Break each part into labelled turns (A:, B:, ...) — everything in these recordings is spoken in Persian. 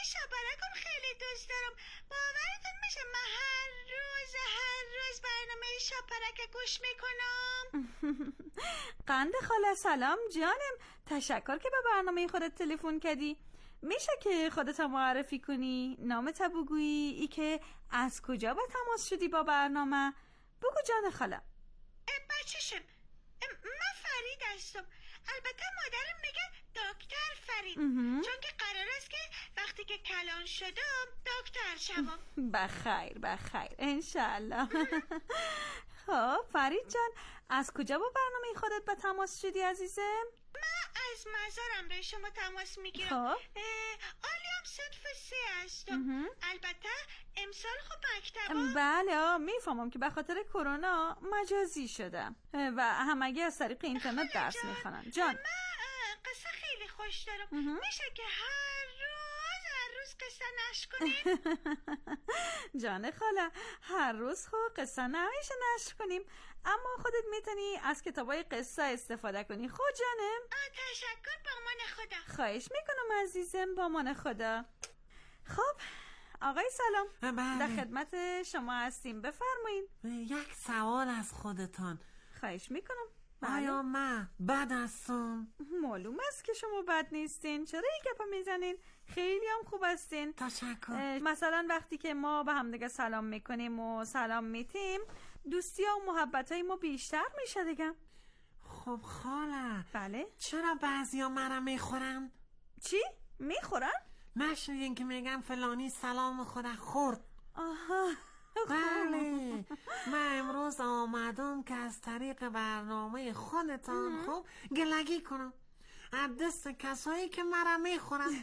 A: شاپرکم خیلی دوست دارم. باورتون میشه من هر روز برنامه شاپرک گوش میکنم.
B: قند خاله سلام جانم، تشکر که به برنامه خودت تلفن کردی. میشه که خودت معرفی کنی؟ نامت بگویی، ای که از کجا به تماس شدی با برنامه؟ بگو جان خاله.
A: بچه‌شم، من فرید هستم. البته مادرم میگه دکتر فرید، چون که قرار است که وقتی که کلان شدم دکتر شوم.
B: بخیر انشالله. خب فرید جان، از کجا با برنامه خودت به تماس شدی عزیزم؟
A: من از مزارم به شما تماس میگیرم. آلیام صنف 3 هستم. البته امسال خب مکتبم.
B: بله میفهمم که به خاطر کرونا مجازی شدم و همگی از طریق اینترنت درس میخونن. جان
A: من قصه خیلی خوش دارم. میشه که هر روز قصه نشر کنیم؟
B: جان خاله، هر روز خب قصه نمیشه نشر کنیم، اما خودت میتونی از کتابای قصه استفاده کنی. خود جانم.
A: تشکر، با امان خدا.
B: خواهش میکنم عزیزم، با امان خدا. خب آقای سلام،
C: بله.
B: در خدمت شما هستیم، بفرمایید.
C: یک سوال از خودتان.
B: خواهش میکنم.
C: آیا من بد هستم؟
B: معلوم است که شما بد نیستین. چرا این گپا میزنین؟ خیلی هم خوب هستین.
C: تشکر.
B: مثلا وقتی که ما به هم دیگه سلام میکنیم و سلام میتیم، دوستی ها و محبت های ما بیشتر میشه دیگه.
C: خب خاله.
B: بله.
C: چرا بعضی ها مرا میخورن؟
B: چی؟ میخورن؟
C: این که میگم فلانی سلام خدا خورد.
B: آها.
C: بله، من امروز آمدم که از طریق برنامه خودتان خب گلگی کنم از دست کسایی که مرا میخورن.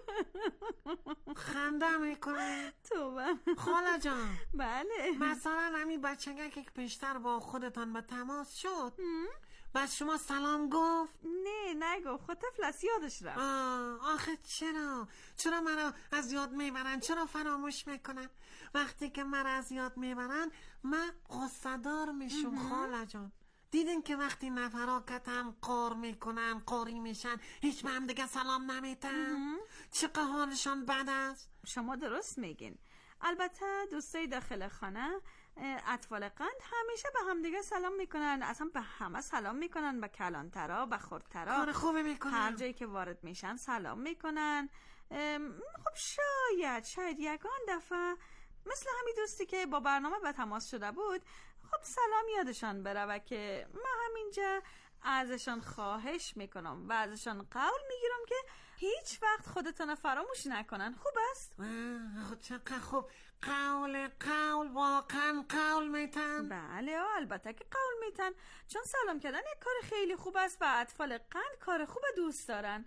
C: خنده میکنه.
B: توبه.
C: خاله جان.
B: بله.
C: مثلا همین بچگه که پیشتر با خودتان به تماس شد، بس شما سلام گفت؟
B: نه نگفت، خود طفل از یادش رفت.
C: آخه چرا مرا از یاد میبرن؟ چرا فراموش میکنن؟ وقتی که مرا از یاد میبرن من غصه‌دار میشم. خاله جان، دیدین که وقتی نفراکتن قار میکنن، قاری میشن، هیچ به هم دیگه سلام نمیتن؟ چقدر حالشان بد است.
B: شما درست میگین. البته دوستای داخل خانه، اطفال قند همیشه به هم دیگه سلام میکنن، اصلا به همه سلام میکنن، به کلانترا، به خردترا،
C: کار خوبی میکنن.
B: هر جایی که وارد میشن سلام میکنن. خب شاید یگان دفعه مثل همین دوستی که با برنامه به تماس شده بود، خب سلام یادشان بره و که من همینجا ازشان خواهش میکنم و ازشان قول میگیرم که هیچ وقت خودتون فراموش نکنن. خوب است؟
C: چقدر خوب. قول واقعا قول میتن؟
B: بله البته که قول میتن، چون سلام کردن یک کار خیلی خوب است و اطفال قند کار خوب دوست دارن.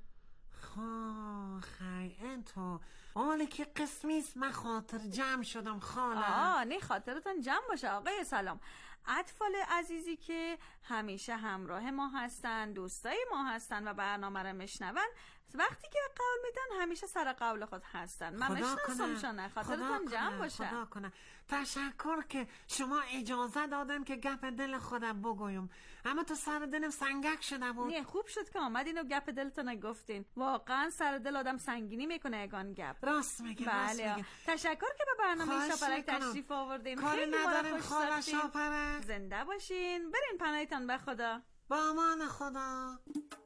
C: خیلی تو حالی که قسمیست من خاطر جمع شدم خاله.
B: نه خاطرتان جمع باشه آقای سلام. اطفال عزیزی که همیشه همراه ما هستن، دوستای ما هستن و برنامه رو میشنون، وقتی که قول میدن همیشه سر قول خود هستن. من میشناسمشون. خاطرتان جمع باشه.
C: خدا کنه. تشکر که شما اجازه دادن که گپ دل خودم بگویم، اما تو سر دلم سنگک شده بود.
B: نه خوب شد که آمدین و گپ دلتون گفتین. واقعا سر دل آدم سنگینی میکنه یگان گپ.
C: راست میگه.
B: بله. تشکر که به برنامه شاپرک تشریف آوردین. خیلی
C: نداریم خاله شاپرک.
B: زنده باشین. برین پناهتان به خدا.
C: با امان خدا.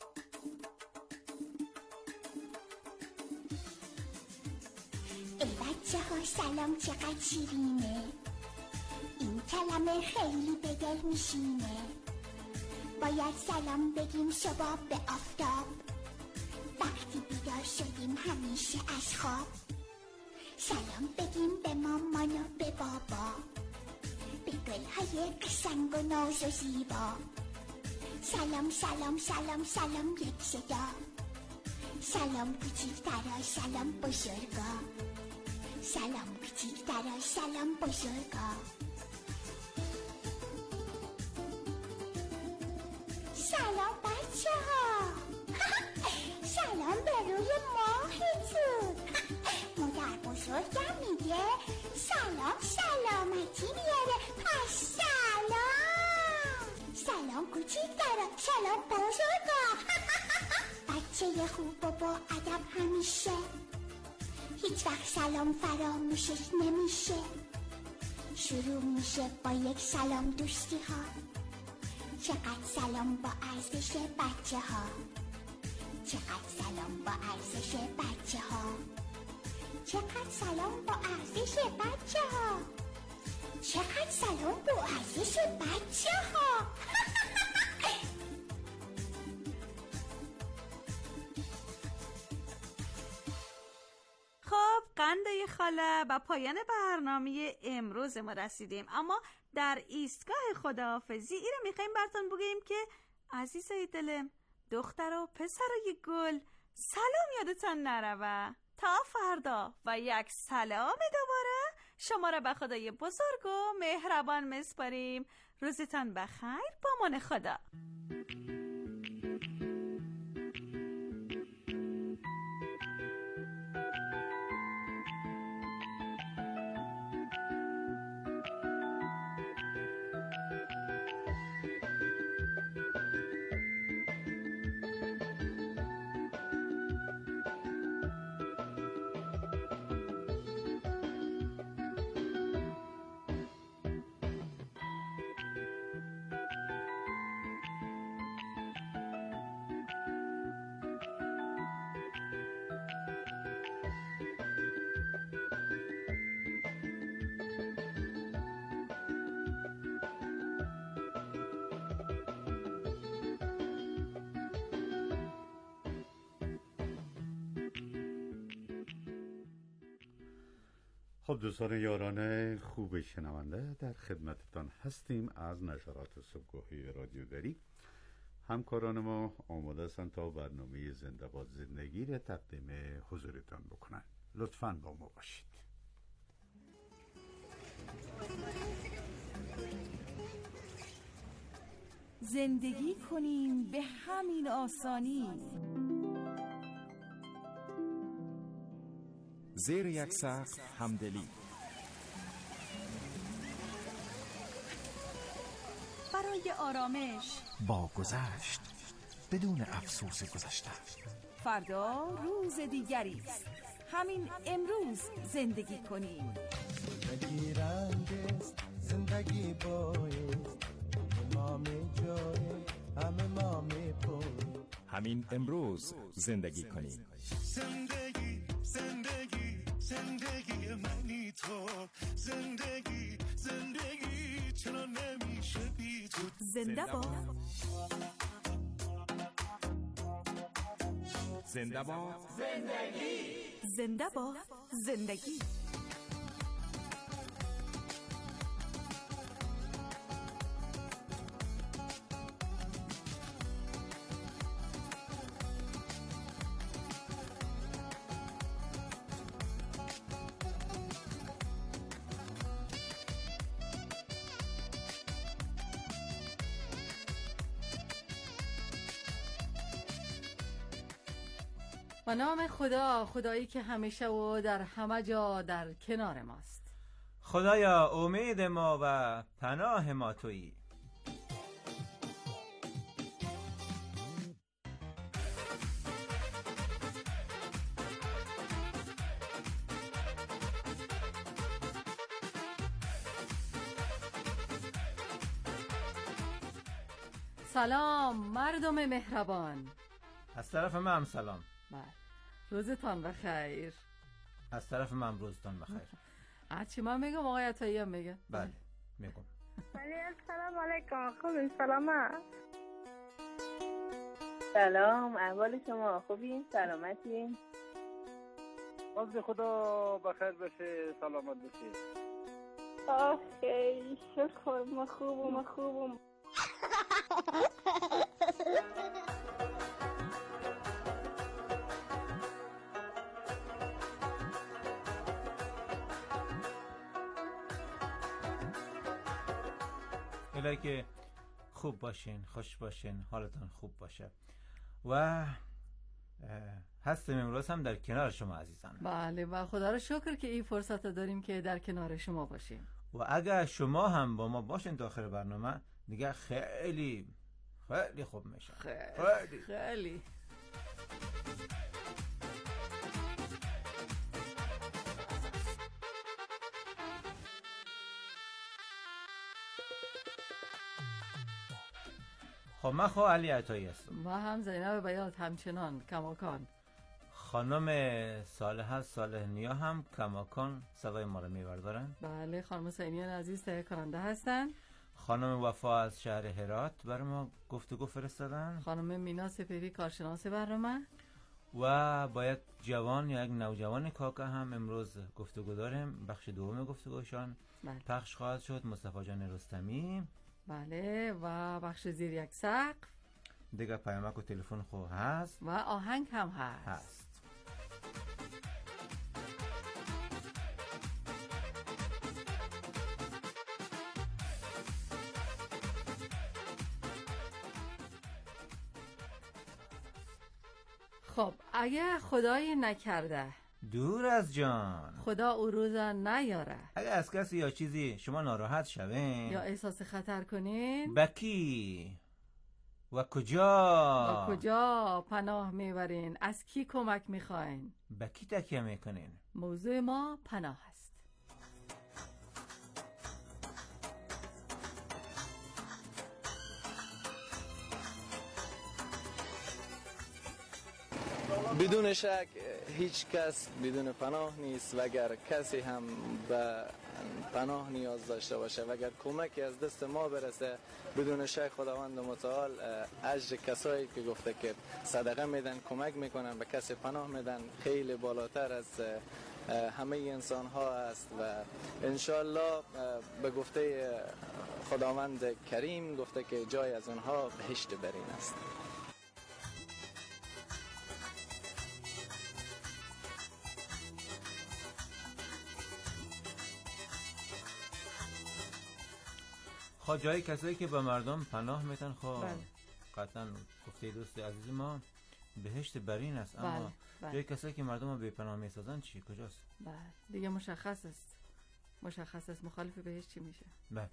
D: ای بچه ها سلام، چقدر شیرینه این کلمه، خیلی به دل میشینه. باید سلام بگیم صبح به آفتاب، وقتی بیدار شدیم همیشه از خواب. سلام بگیم به مامان و به بابا، به گلهای قشنگ و ناز و زیبا. سلام سلام سلام سلام یک صدا، سلام کوچیکترا سلام بزرگا، سلام کوچیکترا سلام بزرگا. سلام بچه ها. سلام به روی ماهتون. مادر بزرگم میگه سلام سلامتی میاره، پس سلام. سلام کوچیکترا سلام بزرگا. بچه خوب و با ادب همیشه، هیچ وقت سلام فراموشش نمیشه. شروع میشه با یک سلام دوستی ها. چقدر سلام با ارزش بچه ها. چقدر سلام با ارزش بچه ها. چقدر سلام با ارزش بچه ها. چقدر سلام با ارزش بچه ها.
B: خب قندای خاله و پایان برنامه امروز ما رسیدیم، اما در ایستگاه خداحافظی این رو میخواییم براتون بگیم که عزیزای دلم، دختر و پسرای گل، سلام یادتان نروه. تا فردا و یک سلام دوباره شما را به خدای بزرگ و مهربان میسپاریم. روزتان بخیر، با امان خدا.
E: خب دوستان یاران خوب شنونده، در خدمتتان هستیم از نشرات صبحگاهی رادیو دری. همکاران ما آماده هستند تا برنامه زنده باد زندگی را تقدیم حضورتان بکنند. لطفاً با ما باشید.
F: زندگی کنیم به همین آسانی،
G: زیر یک سقف همدلی.
F: برای آرامش
G: با گذشت بدون افسوس گذشته.
F: فردا روز دیگری است. همین امروز زندگی کنیم.
H: زندگی رنگ است، زندگی بایست، ما می جای همه ما می پوی.
G: همین امروز زندگی کنیم.
H: زندگی زندگی زندگی منی تو. زندگی زندگی چرا نمیشه بی تو.
F: زنده باد.
G: زنده باد
F: زندگی. زنده باد زندگی.
I: به نام خدا، خدایی که همیشه و در همه جا در کنار ماست.
J: خدایا امید ما و پناه ما تویی.
I: سلام مردم مهربان.
J: از طرف من هم سلام.
I: بله، روزتان بخیر.
J: از طرف من روزتان بخیر.
I: هرچی من میگم آقای عطایی هم میگه.
J: بله میگم.
K: السلام علیکم. خوبین؟ سلامت.
L: سلام، احوال شما خوبین؟ سلامتین؟
M: باز خدا بخیر بشه، سلامت بشه.
K: آخی شکر، ما خوبم.
J: الهی که خوب باشین، خوش باشین، حالتان خوب باشه و هستیم امروز هم در کنار شما عزیزان.
I: بله و خدا رو شکر که این فرصت داریم که در کنار شما باشیم
J: و اگر شما هم با ما باشین تا آخر برنامه دیگه خیلی خیلی خوب میشه.
I: خیلی
J: خب من خب علی عطایی هستم.
I: من هم زینب بیات همچنان کماکان.
J: خانم صالحه صالح نیا هم کماکان صدای ما رو میبردارن.
I: بله خانم حسینیان عزیز تهیه کننده هستن.
J: خانم وفا از شهر هرات برای ما گفتگو فرستادن.
I: خانم مینا سپیری کارشناس برنامه
J: و باید جوان یا یک نوجوان کاکا هم امروز گفتگو داریم. بخش دوم گفتگوشان پخش خواهد شد. مصطفی جان رستمی.
I: بله و بخش زیر یک سقف
J: دیگه پیامک و تلفن خو هست
I: و آهنگ هم هست. خب اگه خدایی نکرده
J: دور از جان
I: خدا او روزا نیاره،
J: اگه از کسی یا چیزی شما ناراحت شوین
I: یا احساس خطر کنین،
J: بکی و کجا
I: پناه میبرین؟ از کی کمک میخواین؟
J: بکی تکیه میکنین؟
I: موضوع ما پناه است.
N: بدون شک هیچ کس بدون پناه نیست و اگر کسی هم به پناه نیاز داشته باشه و اگر کمکی از دست ما برسه بدون شک خداوند متعال اجر کسایی که گفته که صدقه میدن کمک میکنن به کسی پناه میدن خیلی بالاتر از همه انسان ها است و انشالله به گفته خداوند کریم گفته که جای از اونها بهشت برین است.
J: خب جای کسایی که به مردم پناه میتن خب قطعا گفته دوست عزیز ما بهشت برین است، اما جای کسایی که مردم رو به پناه میسازن چی کجاست؟
I: بله دیگه مشخص است مخالف بهشت چی میشه؟
J: بله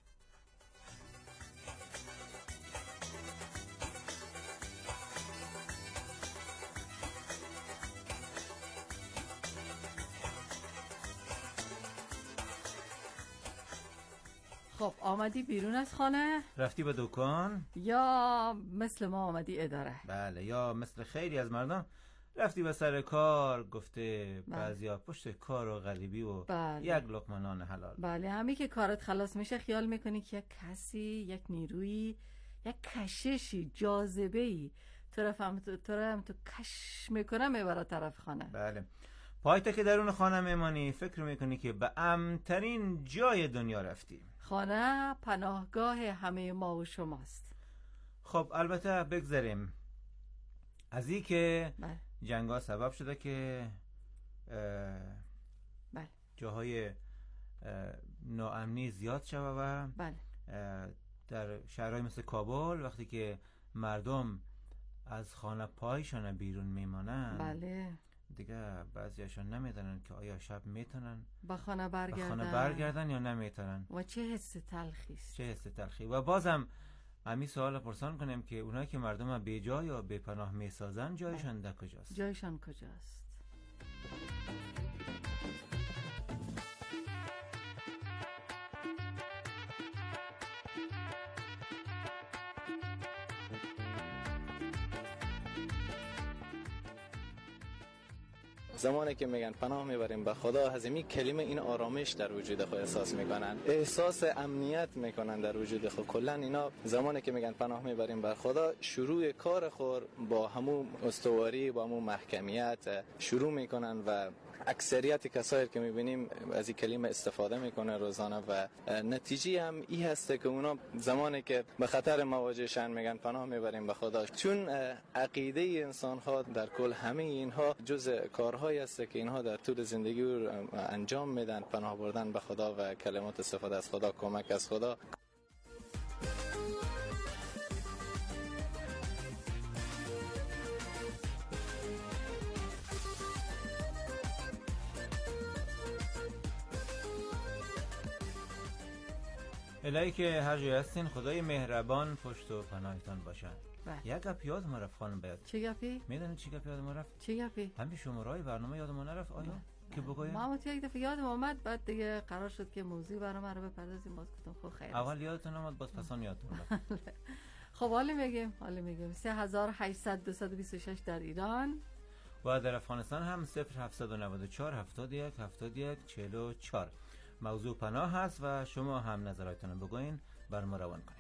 I: خب آمدی بیرون از خانه؟
J: رفتی به دکان؟
I: یا مثل ما آمدی اداره؟
J: بله یا مثل خیلی از مردم رفتی به سر کار. گفته بعضیا پشت کار و غریبی و یک لقمه نان حلال.
I: بله همین که کارت خلاص میشه خیال میکنی که یک کسی، یک نیرویی، یک کششی، جاذبه‌ای تو رو هم تو کش میکنه میبره طرف خانه.
J: بله پایتا که درون خانه میمانی فکر میکنی که به امن‌ترین جای دنیا رفتی.
I: خانه پناهگاه همه ما و شماست.
J: خب البته بگذاریم از این که جنگا سبب شده که جاهای ناامنی زیاد شده و در شهرهای مثل کابل وقتی که مردم از خانه پایشان بیرون میمانن
I: بله
J: دیگه بعضیاشون نمیدونن که آیا شب میتونن
I: به خانه
J: برگردن یا نمیتونن
I: و چه حس تلخی
J: و بازم همین سوال پرسان کنیم که اونایی که مردم بی جای یا بی پناه میسازن جایشان در کجاست؟
I: جایشان کجاست؟
N: زمانی که میگن پناه میبریم به خدا از این کلمه این آرامش در وجود خود احساس میکنن، احساس امنیت میکنن در وجود خود. کلا اینا زمانی که میگن پناه میبریم به خدا شروع کار خور با همون استواری با همون محکمیت شروع میکنن و اکثریت کسایی که میبینیم از این کلمه استفاده میکنه روزانه و نتیجه هم این هسته که اونا زمانی که به خطر مواجه شن میگن پناه میبریم به خدا، چون عقیده انسان ها در کل همه اینها جز کارهایی است که اینها در طول زندگی رو انجام میدن، پناه بردن به خدا و کلمات استفاده از خدا، کمک از خدا.
J: الهی که هر جای هستین خدای مهربان پشت و پناهتان باشد. یک گپ یاد ما رفت خانم بیاد.
I: چه گپی؟
J: میدونید چه گپی یاد ما رفت؟
I: چه گپی؟
J: همین شماره‌های برنامه یاد ما نرفت آیا؟ که بگویم
I: ما یک دفعه یادم اومد بعد دیگه قرار شد که موضوع برنامه رو بپردازیم باز گفتم خب خیر.
J: اول یادتون اومد باز پسان یادتون اومد.
I: خب حالا میگیم 3800 در ایران
J: و در افغانستان هم 0794 71 71 44. موضوع پناه هست و شما هم نظراتتون رو بگوین، بر ما روان کنید.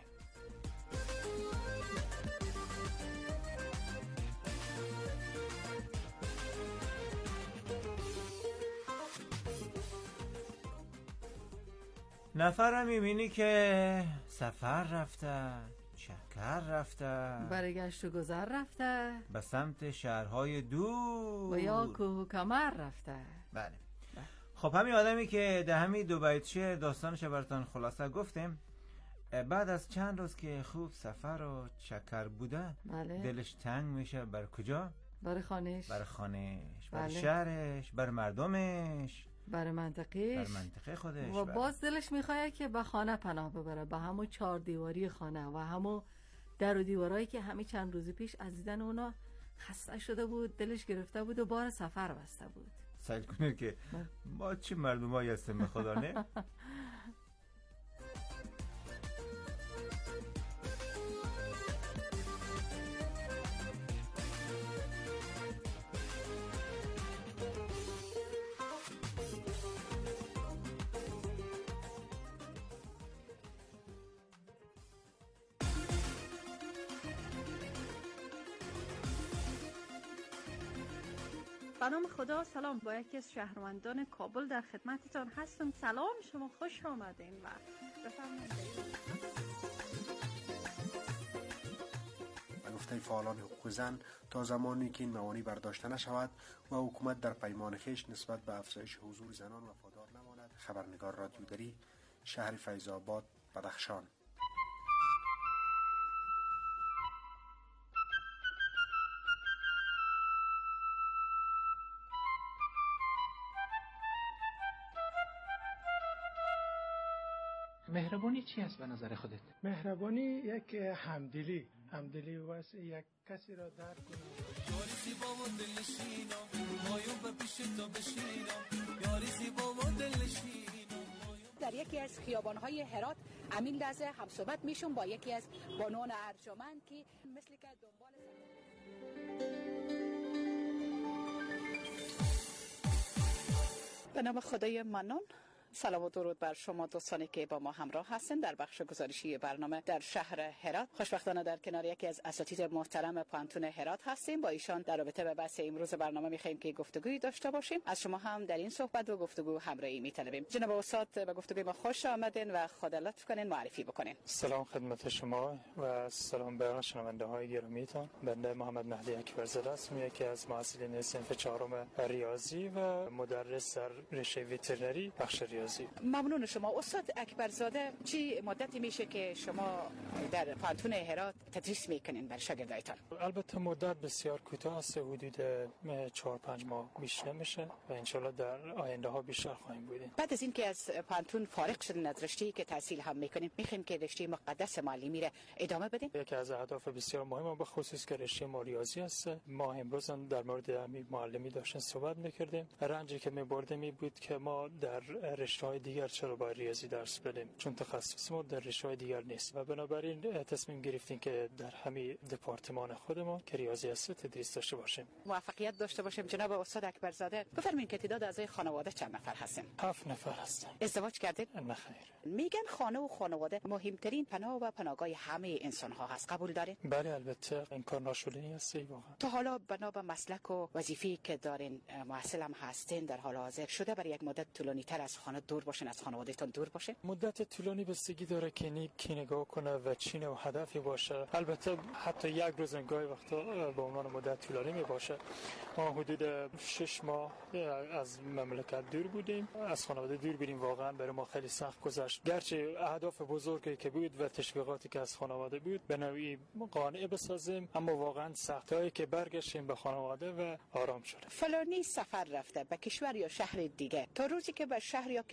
J: نفر میبینی که سفر رفته، چکر رفته،
I: برگشت و گذر رفته،
J: به سمت شهرهای دور
I: و یا کوه و کمر رفته.
J: بله. خب همین آدمی که ده همین دو بیت شعر داستانش براتون خلاصه گفتیم، بعد از چند روز که خوب سفر و چکر بوده،
I: بله.
J: دلش تنگ میشه بر کجا؟
I: بر خانهش،
J: بر
I: بله.
J: شهرش، بر مردمش،
I: بر منطقه
J: خودش.
I: و باز دلش میخواد که به خانه پناه ببره، به همون 4 دیواری خانه و همون در و دیوارایی که همین چند روز پیش از دیدن اونا خسته شده بود، دلش گرفته بود و بار سفر بسته بود.
J: سعی کنید که ما چی مردمایی هستیم به خدا، نه؟
B: به نام خدا. سلام، با یکی از شهروندان کابل در خدمتتان هستم. سلام، شما خوش آمدین و بفرمایید.
O: به گفته فعالان حقوق زن، تا زمانی که این موانع برداشته نشود و حکومت در پیمان خویش نسبت به افزایش حضور زنان وفادار نماند. خبرنگار رادیودری، شهر فیض‌آباد، بدخشان.
P: مهربانی چی است به نظر خودت؟
Q: مهربانی یک همدلی واسه یک کسی را درک کنه.
H: یاری زیبا و دلنشینم مایو به پیش تو بشینم، یاری زیبا و دلنشینم.
R: در یکی از خیابان‌های هرات امین لحظه همصحبت میشم با یکی از بانوان ارجمند که مثل که دنبال به نام خدای منان. سلام و درود بر شما دوستانی که با ما همراه هستند در بخش گزارشی برنامه در شهر هرات. خوشبختانه در کنار یکی از اساتید محترم پانتون هرات هستیم. با ایشان در رابطه به بحث امروز برنامه می‌خوایم که گفتگویی داشته باشیم. از شما هم در این صحبت و گفتگو همراهی می‌طلبیم. جناب استاد، به گفتگوی ما خوش آمدین و خدا لطف کنین معرفی بکنین.
P: سلام خدمت شما و سلام به شنونده‌های گرامیتان. بنده محمد مهدی اکبرزاده هستم، یکی از محصلین صنف 4 ریاضی و مدرس در رشته وترنری بخش ریاضی.
R: ممنون شما استاد اکبرزاده. چی مدتی میشه که شما در پانتون هرات تدریس میکنین بر شاگردایتان؟
P: البته مدت بسیار کوتاه است، حدود 4-5 ماه بیشتر میشه و انشالله در آینده ها بیشتر خواهیم بودیم.
R: بعد از اینکه از پانتون فارغ شدین از رشته‌ای که تحصیل هم میکنین، میخوایم که رشته مقدس معلمی را ادامه بدین؟
P: یکی از اهداف بسیار مهم به خصوص که رشته ما ریاضی است، ما امروز در مورد همین معلمی داشتن صحبت میکردیم. رنجی که میبردیم این بود که ما در رشته‌های دیگر چرا باید ریاضی درس بدیم، چون تخصص ما در رشته‌های دیگر نیست و بنابراین تصمیم گرفتیم که در همین دپارتمان خودمان که ریاضی است تدریس داشته باشیم.
R: موفقیت داشته باشیم. جناب استاد اکبرزاده، بفرمایید که تعداد اعضای خانواده چند نفر هستین؟
P: 7 نفر هستیم.
R: ازدواج کردید؟
P: نه خیر.
R: میگن خانه و خانواده مهمترین پناه و پناهگاه همه انسان ها هست، قبول دارین؟
P: بله البته این کار ناشدنی است واقعا.
R: تا حالا بنا به مسلک و وظیفه‌ای که دارین، محصل هم هستین، در حال حاضر شده برای یک مدت طولانی تر از خانه دور باشین، از خانوادهتون دور باشین؟
P: مدت طولانی بستگی داره که کی نگاه کنه و چی نوع هدفی باشه. البته حتی یک روز گاهی وقتا به عنوان مدت طولانی می باشه. ما حدود 6 ماه از مملکت دور بودیم، از خانواده دور بودیم. واقعا برای ما خیلی سخت گذشت، گرچه اهداف بزرگی که بود و تشویقاتی که از خانواده بود به نوعی قانع بسازیم، اما واقعا سختی‌هایی که برگشتیم به خانواده و آرام شد.
R: فلانی سفر رفته به کشور یا شهر دیگه، تا روزی که به شهر یا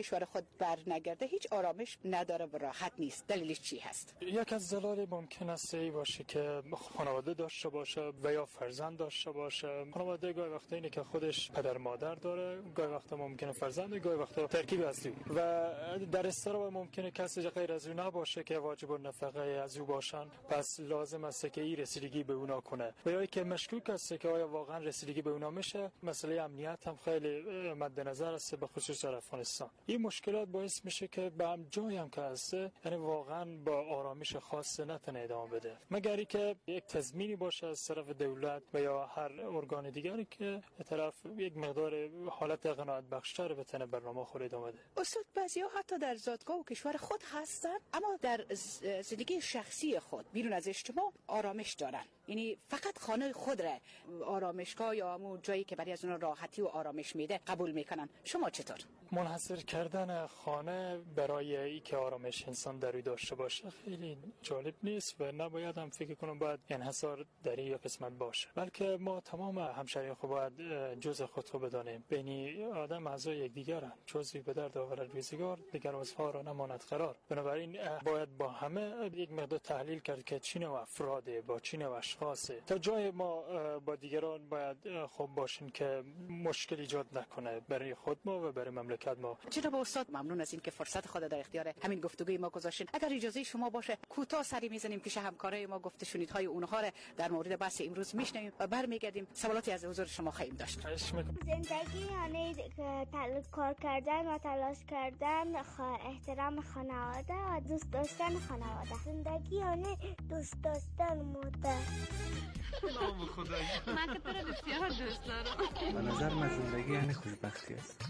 R: کشور خود بر نگرده هیچ آرامش نداره و راحت نیست. دلیلش چی هست؟
P: یک از دلایل ممکن است ای باشه که خانواده داشته باشه و یا فرزند داشته باشه. خانواده گاهی وقتا اینه که خودش پدر مادر داره، گاهی وقتا ممکنه فرزند، گاهی وقتا ترکیب از دو و در استراب ممکنه کسی غیر از اون نباشه که واجب النفقه از او باشن، پس لازم است که این رسیدگی به اونا کنه و یا که مشکوک است که آیا واقعا رسیدگی به اونا میشه. مسئله امنیت هم خیلی مد نظر است، به خصوص در افغانستان. این مشکلات باعث میشه که به هم جایی هم که هست یعنی واقعا با آرامش خاص نتونه ادامه بده، مگر اینکه یک تضمینی باشه از طرف دولت و یا هر ارگان دیگری که طرف یک مقدار حالت قناعت بخشتر بتونه برنامه خود ادامه بده.
R: استاد بعضیا حتی در زادگاه و کشور خود هستن اما در زندگی شخصی خود بیرون از اجتماع آرامش دارن، یعنی فقط خانه خود را آرامشگاه یا همون جایی که برای از اون راحتی و آرامش میده قبول میکنن. شما چطور؟
P: منحصر کردن خانه برای اینکه آرامش انسان در داشته باشه خیلی جالب نیست و نباید هم فکر کنم باید انحصار در این قسمت باشه، بلکه ما تمام همشهریان خود باید جزء خود رو بدانیم. بینی آدم اعضای یکدیگرن، جزئی به درد آورد روزگار دیگر عضوها را نماند قرار. بنابراین باید با همه یک مقدار تحلیل کرد که چی نوع افراده با چی نوع اشخاصه تا جای ما با دیگران باید خوب باشیم که مشکل ایجاد نکنه برای خود ما و برای مملکت ما.
R: جناب استاد ممنون از این که فرصت خود در اختیار همین گفتگوی ما گذاشتین. اگر اجازه شما باشه کوتاه سری میزنیم پیش همکارای ما، گفته شنیدهای اونها را در مورد بحث امروز میشنویم و برمیگردیم سوالاتی از حضور شما خواهیم داشت.
S: زندگی یعنی کار کردن و تلاش کردن، احترام خانواده و دوست داشتن خانواده. زندگی یعنی دوست داشتن مادر.
H: نام خدایی
B: من که تو رو بسیار دوست دارم.
T: به نظر من زندگی یعنی خوشبختی است.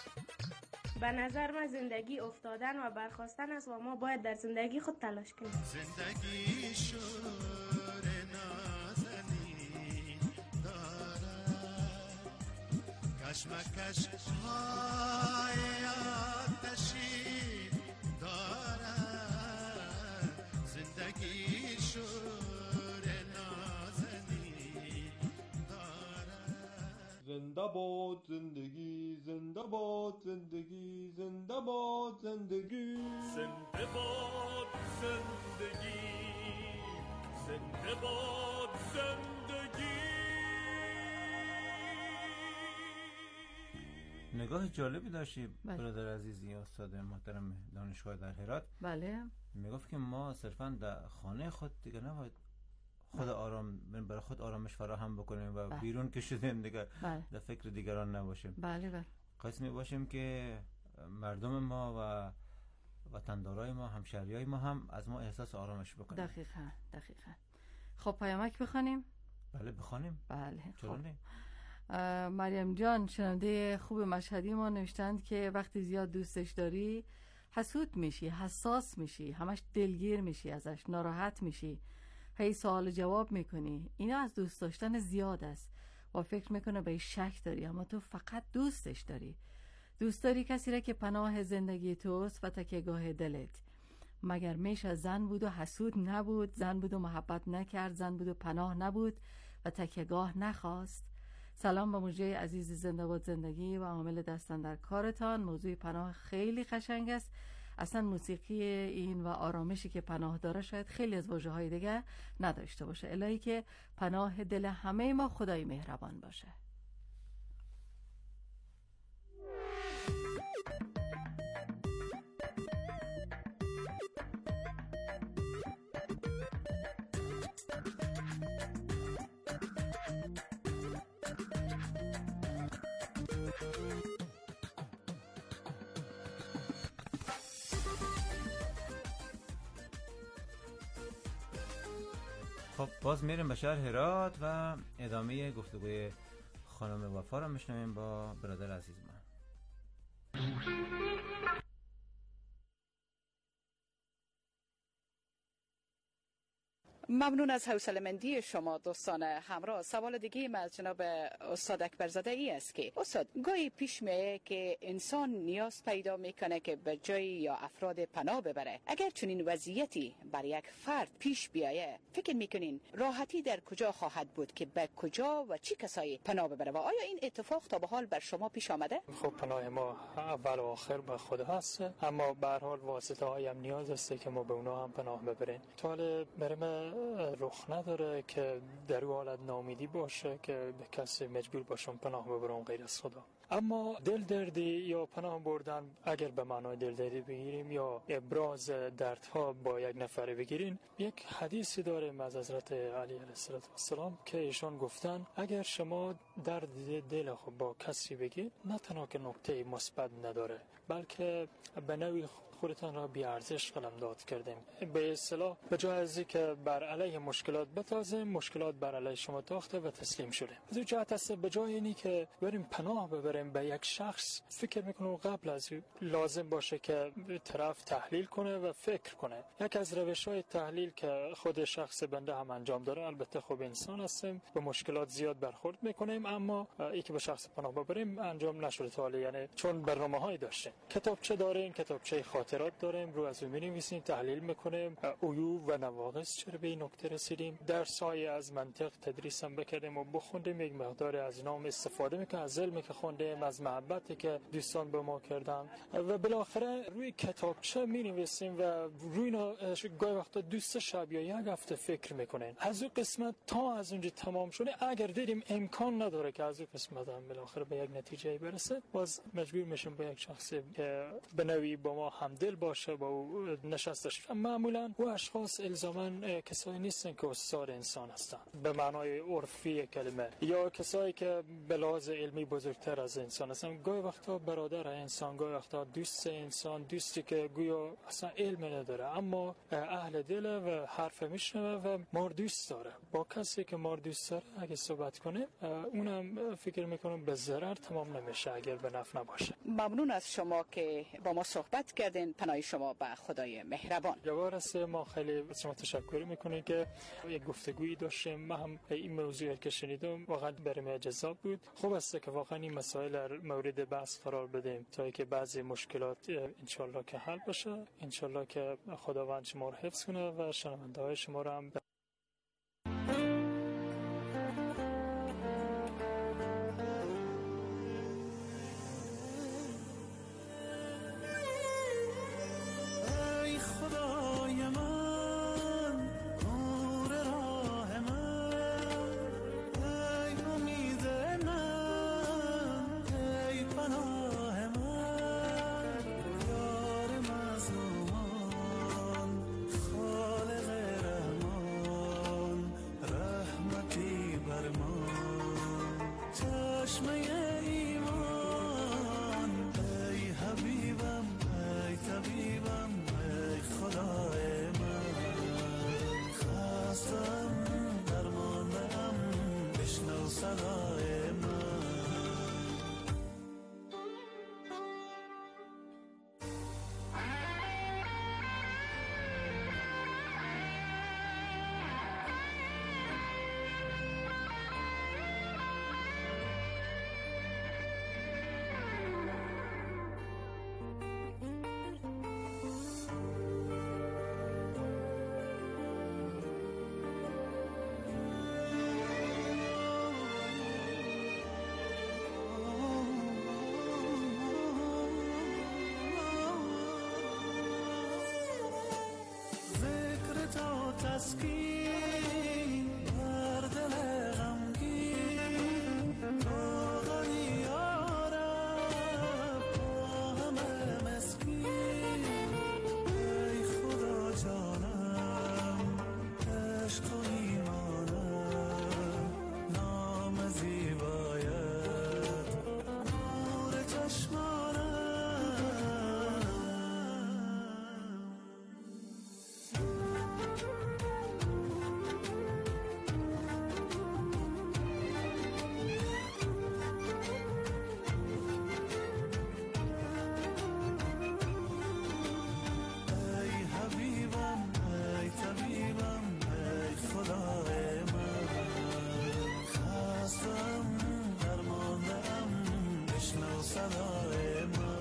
K: به نظر من زندگی افتادن و برخاستن است و ما باید در زندگی خود تلاش کنیم.
H: زندگی شور نازنین دارد، کشمکش های آتشین دارد. زندگی شور نازنین دارد.
U: زنده باد زندگی، زنده باد زندگی، زنده باد زندگی،
H: زنده باد زندگی، زنده باد زندگی.
J: نگاه جالبی داشتی برادر عزیزی استاد محترم دانشگاه در هرات.
I: بله.
J: میگفت که ما صرفا در خانه خود دیگه نباید خود برای خود آرامش فراهم بکنیم و بیرون که شدیم دیگه در فکر دیگران نباشیم.
I: بله.
J: قسمی باشیم که مردم ما و وطندارای ما، همشهریای ما هم از ما احساس آرامش بکنیم.
I: دقیقاً. خب پیامک بخونیم؟
J: بله بخونیم.
I: بله.
J: چرا نه؟
I: مریم جان شنونده خوب مشهدی ما نوشتند که وقتی زیاد دوستش داری حسود میشی، حساس میشی، همش دلگیر میشی، ازش ناراحت میشی، هی سوال جواب میکنی. اینا از دوست داشتن زیاد است و فکر میکنه به شک داری، اما تو فقط دوستش داری. دوست داری کسی را که پناه زندگی توست و تکیهگاه دلت. مگر میشه زن بود و حسود نبود، زن بود و محبت نکرد، زن بود و پناه نبود و تکیهگاه نخواست؟ سلام با موجه عزیز زنده باد زندگی و عامل دستن در کارتان. موضوع پناه خیلی قشنگ است. اصلا موسیقی این و آرامشی که پناه داره شاید خیلی از واژه‌های دیگه نداشته باشه. الهی که پناه دل همه ما خدای مهربان باشه.
J: خب باز میریم به شهر هرات و ادامه گفتگوی خانم وفا رو میشنویم با برادر عزیز ما.
R: ممنون از حوصله‌مندی شما دوستان همراه. سوال دیگه ما از جناب استاد اکبرزاده ای است که استاد گاهی پیش میاد که انسان نیاز پیدا میکنه که به جای یا افراد پناه ببره. اگر چنین وضعیتی بر یک فرد پیش بیایه فکر میکنین راحتی در کجا خواهد بود که به کجا و چی کسایی پناه ببره و آیا این اتفاق تا به حال بر شما پیش آمده؟
P: خب پناه ما اول و آخر به خدا هست، اما به هر حال واسطه هایی هم نیاز است که ما به اونا هم پناه ببریم. تا بریم رخ نداره که در اون حالت ناامیدی باشه که به کسی مجبور باشم پناه ببرم غیر از خدا. اما دل دردی یا پناه بردن اگر به معنای دل دردی بگیریم یا ابراز دردها با یک نفر بگیرین، یک حدیثی داریم از حضرت علی علیه السلام که ایشان گفتن اگر شما درد دل خود با کسی بگید نه تنها که نکته مثبت نداره بلکه به نوعی خودتان را بی ارزش قلمداد کردیم. به اصطلاح به جای از اینکه بر علیه مشکلات بتازیم، مشکلات بر علیه شما تاخته و تسلیم شده. از این جهت است به جای اینی که بریم پناه ببریم به یک شخص، فکر میکنم قبل از لازم باشه که طرف تحلیل کنه و فکر کنه. یک از روش‌های تحلیل که خود شخص بنده هم انجام داره، البته خب انسان هستیم به مشکلات زیاد برخورد میکنیم، اما این که به شخص پناه ببریم انجام نشده تا حالا، یعنی چون برنامه‌هایی داشتیم. کتابچه داریم، کتابچه خاطرات داریم، رو از اون می‌نویسیم، تحلیل میکنیم عیوب و نواقص چرا به این نکته رسیدیم. درس‌های از منطق تدریس هم بکردیم و بخوندیم، یک مقدار از اینا استفاده میکنیم، از علمی که خوندیم، از محبتی که دوستان به ما کردن و بالاخره روی کتابچه می‌نویسیم و روی اینا گاهی وقتا دوست شب یا یک هفته فکر میکنیم. از اون قسمت تا از اونجا تمام شده اگر دیدیم امکان نداره که از اون قسمت هم بالاخره به یک نتیجه برسه، باز مجبور میشیم به یک شخصی که به نوعی با ما همدل باشه با او نشستش. معمولا او اشخاص الزاما کسایی نیستن که استاد انسان هستن به معنای عرفی کلمه، یا کسایی که به لحاظ علمی بزرگتر از انسان هستن. گاهی وقتا برادر انسان، گاهی وقتا دوست انسان، دوستی که گویا اصلا علم نداره اما اهل دل و حرف میشنوه و ما دوست داره. با کسی که ما دوست داره اگه صحبت کنه اونم فکر میکنم به ضرر تمام نمیشه اگر به نفع نباشه.
R: ممنون از شما که با ما صحبت کردین. پناه شما به خدای مهربان.
P: جوار است. ما خیلی از شما تشکر میکنیم که یک گفتگویی داشتیم. من هم این موضوعی که شنیدم واقعا برام جذاب بود. خوب است که واقعا این مسائل مورد بحث قرار بدیم تا اینکه بعضی مشکلات انشالله که حل بشه، انشالله که خداوند شما رو حفظ کنه و شنونده های شما رو هم
H: سنای من.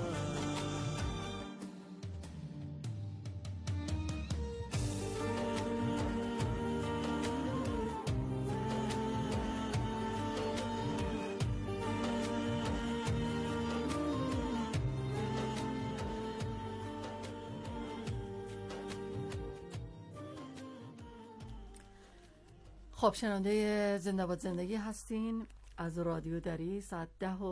I: خب شنونده زنده باد زندگی هستین از رادیو دری. ساعت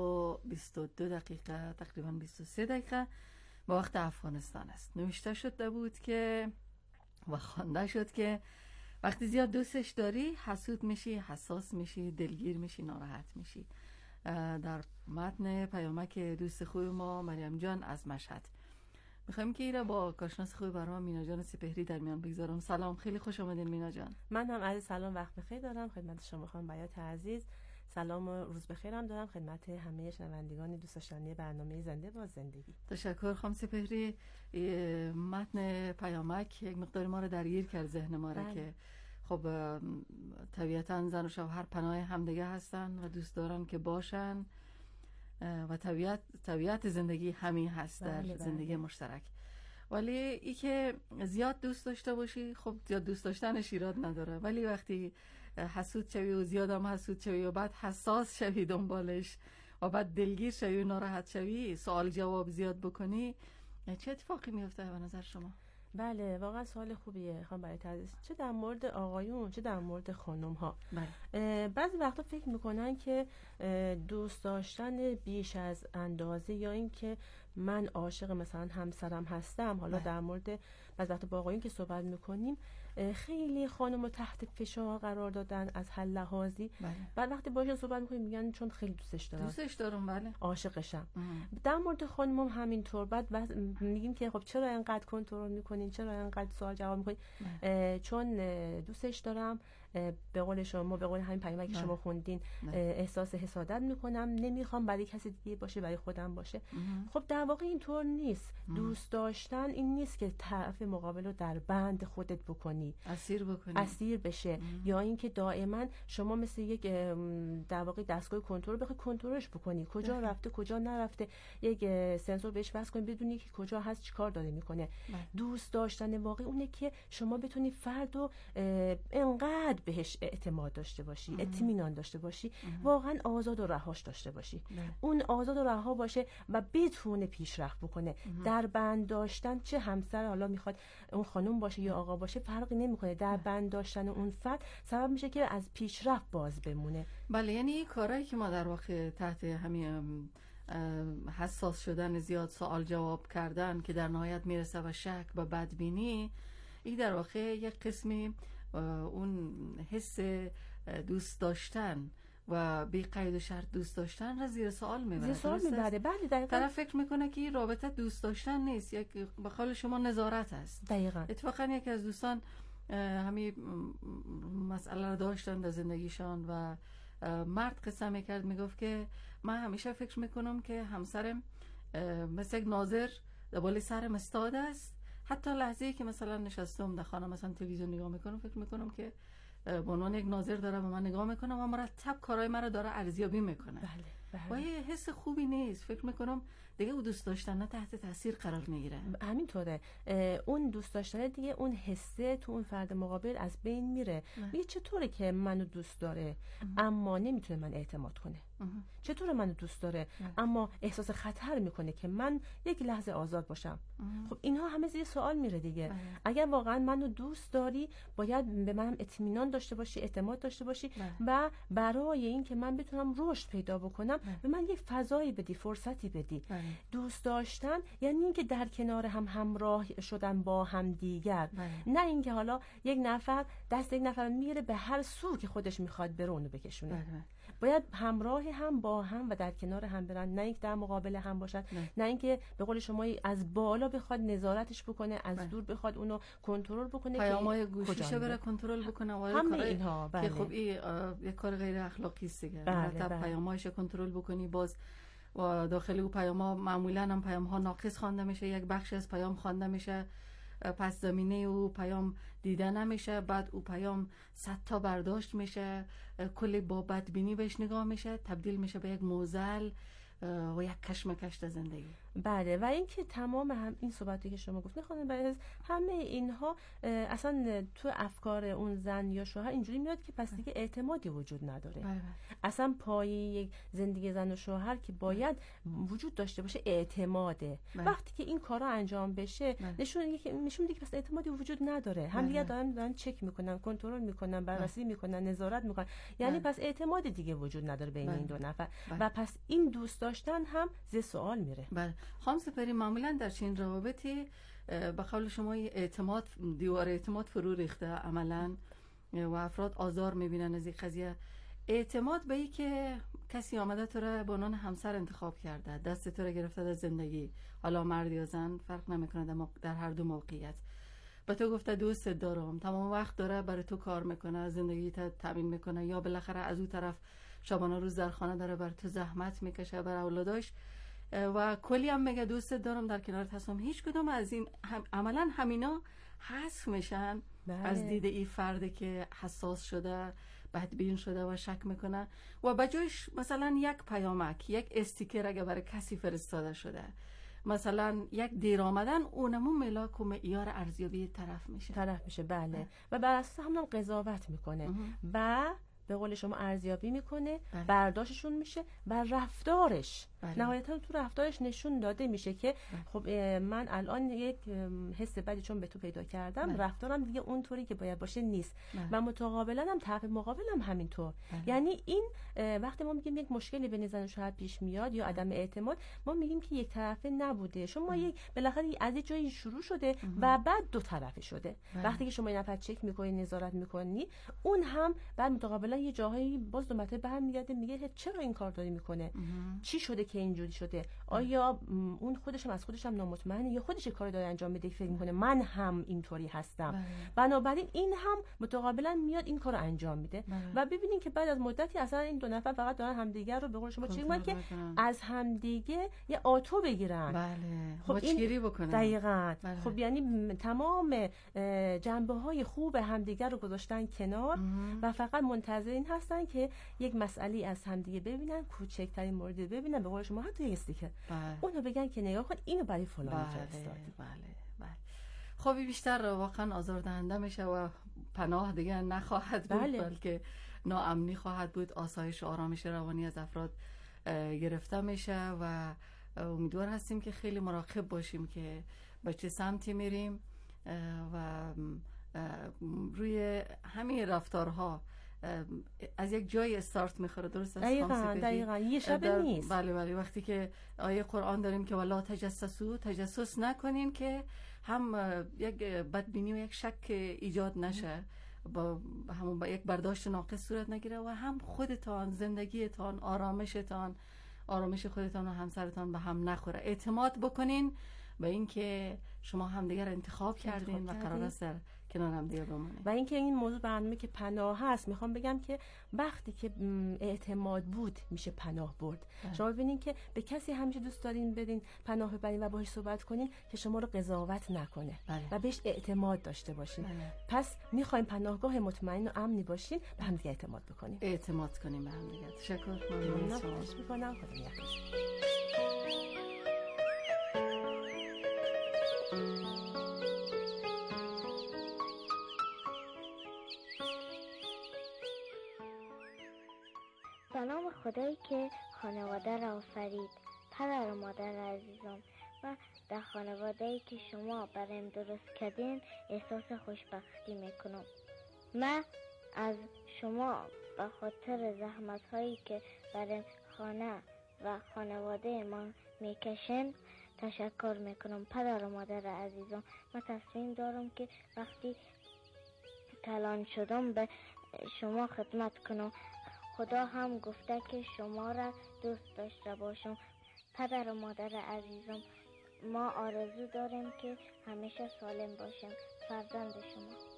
I: 10:22 تقریبا 23 دقیقه با وقت افغانستان است. نوشته شده بود که و خوانده شد که وقتی زیاد دوستش داری حسود میشی، حساس میشی، دلگیر میشی، ناراحت میشی. در متن پیامک دوست خوب ما مریم جان از مشهد. میخوایم که ایره با کارشناس خوب برام مینا جان سپهری در میان بگذارم. سلام، خیلی خوش آمدین مینا جان.
A: من هم عرض سلام، وقت بخیر دارم خدمت شما خانم بیات عزیز. سلام و روز بخیر هم دارم خدمت همه شنوندگان دوست داشتنی برنامه زنده با زندگی.
I: تشکر خانم سپهری. متن پیامک یک مقدار ما رو درگیر کرد، ذهن ما رو که خب طبیعتاً زن و شوهر پناه همدیگه هستن و دوست دارن که باشن و طبیعت زندگی همین هست در زندگی مشترک. ولی ای که زیاد دوست داشته باشی، خب زیاد دوست داشتنش ایراد نداره، ولی وقتی حسود شوی و زیاد هم حسود شوی و بعد حساس شوی دنبالش و بعد دلگیر شوی و ناراحت شوی، سوال جواب زیاد بکنی، چه اتفاقی میفته به نظر شما؟
A: بله واقعا سوال خوبیه خانم برای عزیز، چه در مورد آقایون چه در مورد خانم ها. بعضی وقتا فکر میکنن که دوست داشتن بیش از اندازه یا این که من عاشق مثلا همسرم هستم، حالا در مورد بعضی وقتا با آقایون که صحبت میکنیم خیلی خانم رو تحت فشار قرار دادن از هر لحاظی. بعد وقتی باهاشون صحبت میکنیم میگن چون خیلی دوستش دارم بله عاشقشم. در مورد خانم هم همینطور. بعد میگیم که خب چرا اینقدر کنترل میکنین، چرا اینقدر سوال جواب میکنین؟ چون دوستش دارم، به قول شما، به قول همین پیامکی که شما خوندین، احساس حسادت میکنم، نمیخوام برای کسی دیگه باشه، برای خودم باشه. خب در واقع اینطور نیست. دوست داشتن این نیست که طرف مقابل رو در بند خودت بکنی، اسیر بشه، یا اینکه دائما شما مثل یک در واقع دستگاه کنترل بخوای کنترلش بکنی، کجا رفته کجا نرفته، یک سنسور بهش وصل کنی بدونی که کجا هست چیکار داره میکنه. دوست داشتن واقعی اونه که شما بتونی فردو انقدر بهش اعتماد داشته باشی، اطمینان داشته باشی، واقعا آزاد و رهاش داشته باشی. اون آزاد و رها باشه و بتونه پیشرفت بکنه. در بند داشتن چه همسر حالا میخواد اون خانم باشه یا آقا باشه فرقی نمیکنه، در بند داشتن اون فرد سبب میشه که از پیشرفت باز بمونه.
I: بله، یعنی کارهایی که ما در واقع تحت همین حساس شدن، زیاد سوال جواب کردن که در نهایت میرسه و شک و بدبینی، این در واقع یک قسمی اون حس دوست داشتن و بی قید و شرط دوست داشتن را زیر سوال میبره.
A: بله دقیقاً.
I: طرف فکر میکنه که این رابطه دوست داشتن نیست، یک به قول شما نظارت است.
A: دقیقاً.
I: اتفاقا یکی از دوستان همین مسئله را داشتن در زندگیشان و مرد قصه میکرد، میگفت که من همیشه فکر میکنم که همسرم مثل یک ناظر در بالای سرم استاد است. حتی لحظه‌ای که مثلا نشستم در خانه مثلا تلویزیون نگاه میکنم، فکر میکنم که به عنوان یک ناظر داره به من نگاه میکنه و مرتب کارهای مرا داره ارزیابی میکنه. و یه حس خوبی نیست. فکر میکنم دیگه اون دوست داشتن نه تحت تاثیر قرار میگیره.
A: همینطوره. اون دوست داشتن دیگه اون حسه تو اون فرد مقابل از بین میره. میگه چطوره که منو دوست داره اما نمیتونه من اعتماد کنه؟ چطوره منو دوست داره اما احساس خطر میکنه که من یک لحظه آزاد باشم؟ خب اینها همه زیر سوال میره دیگه. اگر واقعا منو دوست داری باید به منم اطمینان داشته باشی، اعتماد داشته باشی و برای این که من بتونم رشد پیدا بکنم به من یک فضایی بدی، فرصتی بدی. دوست داشتن یعنی اینکه در کنار هم همراه شدن با هم دیگر، نه اینکه حالا یک نفر دست یک نفر میره به هر سو که خودش میخواد بره اونو بکشونه. باید همراه هم با هم و در کنار هم برن، نه اینکه در مقابل هم باشن، نه اینکه به قول شما از بالا بخواد نظارتش بکنه، از دور بخواد اونو کنترل بکنه،
I: پیام‌های گوشیشه بره کنترل بکنه و
A: همه اینها.
I: که خب این یک کار غیر اخلاقی است دیگه. مرتب پیام‌هاش کنترل بکنی، باز و داخل اون پیام‌ها معمولاً هم پیام‌ها ناقص خوانده میشه، یک بخش از پیام خوانده میشه، پس زمینه او پیام دیده نمیشه، بعد او پیام 100 تا برداشت میشه، کلی با بدبینی بهش نگاه میشه، تبدیل میشه به یک معضل و یک کشمکش در زندگی.
A: بله، و اینکه تمام این صحبتی که شما گفتین خانم برز، همه اینها اصلا تو افکار اون زن یا شوهر اینجوری میاد که پس دیگه اعتمادی وجود نداره. اصلا پایه یک زندگی زن و شوهر که باید وجود داشته باشه اعتماده. وقتی که این کارا انجام بشه نشون میده که پس اعتمادی وجود نداره. هم دیگه دارن چک میکنن، کنترل میکنن، بررسی میکنن، نظارت میکنن، یعنی پس اعتمادی دیگه وجود نداره بین این دو نفر و پس این دوست داشتن هم ز سوال میره.
I: بله خانم سپری، معمولا در چین روابطی به قول شما اعتماد، دیوار اعتماد فرو ریخته عملا و افراد آزار میبینن از این قضیه. اعتماد به این که کسی آمده تو را به عنوان همسر انتخاب کرده، دست تو را گرفته در زندگی، حالا مرد یا زن فرق نمیکنه در هر دو موقعیت، به تو گفته دوست دارم، تمام وقت داره برای تو کار میکنه، زندگی تو تامین میکنه، یا بالاخره از اون طرف شبانه روز در خانه داره برای تو زحمت میکشه برای اولاداش و کلی هم میگه دوست دارم، در کنارت هستم. هیچ کدوم از این عملا همینا حذف میشن از دید این فرد که حساس شده، بدبین شده و شک میکنه و بجایش مثلا یک پیامک، یک استیکر اگه برای کسی فرستاده شده، مثلا یک دیر آمدن، اونمون ملاک و معیار ارزیابی طرف میشه.
A: بله و بر اساس همون قضاوت میکنه و به قول شما ارزیابی میکنه، برداشتشون میشه و رفتارش نهایتا تو رفتارش نشون داده میشه که خب من الان یک حس بدی چون به تو پیدا کردم، رفتارم دیگه اونطوری که باید باشه نیست و متقابلا هم طرف مقابلم همینطور. یعنی این وقتی ما میگیم یک مشکلی بین زن و شوهر پیش میاد یا عدم اعتماد، ما میگیم که یک طرفه نبوده، شما یک بالاخره از یه جایی شروع شده و بعد دو طرفه شده. وقتی که شما این نفر چک میکنی، نظارت میکنی، اون هم بعد متقابلا یه جاهایی باز دو مرتبه برمیگرده میگه چرا این کار داری میکنه، چی شده که اینجوری شده، آیا اون خودش هم از خودش هم نامطمئنه یا خودش کاری داره انجام میده فکر میکنه من هم اینطوری هستم. بنابراین این هم متقابلا میاد این کارو انجام میده و ببینین که بعد از مدتی اصلا این دو نفر فقط دارن همدیگه رو به قول شما چی میگن که از همدیگه یه آتو بگیرن.
I: خب این بکنن.
A: دقیقاً. خب یعنی تمام جنبه‌های خوب همدیگه رو گذاشتن کنار و فقط منتظر این هستن که یک مسئله از همدیگه ببینن، کوچکترین موردی ببینن، به قول شما حتی یه استیکر اونو بگن که نگاه کن اینو برای فلان فرستادی.
I: بله. خب بیشتر واقعا آزاردهنده میشه و پناه دیگه نخواهد بود، بلکه ناامنی خواهد بود، آسایش و آرامش روانی از افراد گرفته میشه و امیدوار هستیم که خیلی مراقب باشیم که به چه سمتی میریم و روی همین رفتارها از یک جای استارت میخوره. درست است؟
A: دقیقاً یه شب نیست.
I: بله وقتی که آیه قرآن داریم که ولا تجسس نکنین که هم یک بدبینی و یک شک ایجاد نشه، با همون با یک برداشت ناقص صورت نگیره و هم خودتان، زندگیتان، آرامش خودتان و همسرتان به هم نخوره. اعتماد بکنین به اینکه شما همدیگر انتخاب کردین و قرار است در کنار هم دیگه بمونید.
A: و اینکه این موضوع برنامه که پناه هست، میخوام بگم که وقتی که اعتماد بود میشه پناه برد. شما ببینین که به کسی همیشه دوست دارین بدین پناه ببرین و باهاش صحبت کنین که شما رو قضاوت نکنه و بهش اعتماد داشته باشین. پس میخوایم پناهگاه مطمئن و امنی باشین، به هم دیگه اعتماد بکنیم،
I: اعتماد کنیم به هم دیگه. تشکر. ممنون شما.
A: خوش می‌کنم. خدا نگهدار.
S: به نام خدایی که خانواده را آفرید، پدر و مادر عزیزم، و در خانواده‌ای که شما برایم درست کردین احساس خوشبختی میکنم. من از شما به خاطر زحمت‌هایی که برای خانه و خانواده ما میکشن تشکر میکنم. پدر و مادر عزیزم، من تصمیم دارم که وقتی کلان شدم به شما خدمت کنم. خدا هم گفته که شما را دوست داشته باشم. پدر و مادر عزیزم، ما آرزو داریم که همیشه سالم باشیم. فرزند شما.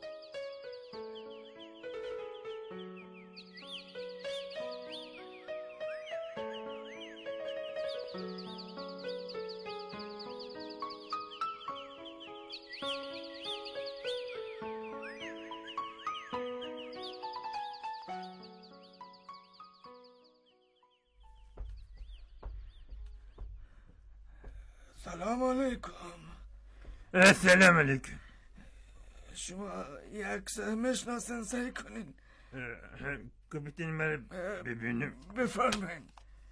C: سلام علیکم.
V: سلام علیکم.
C: شما یک میشناسن سعی کنین.
V: گفتین من ببینم.
C: بفرمایین.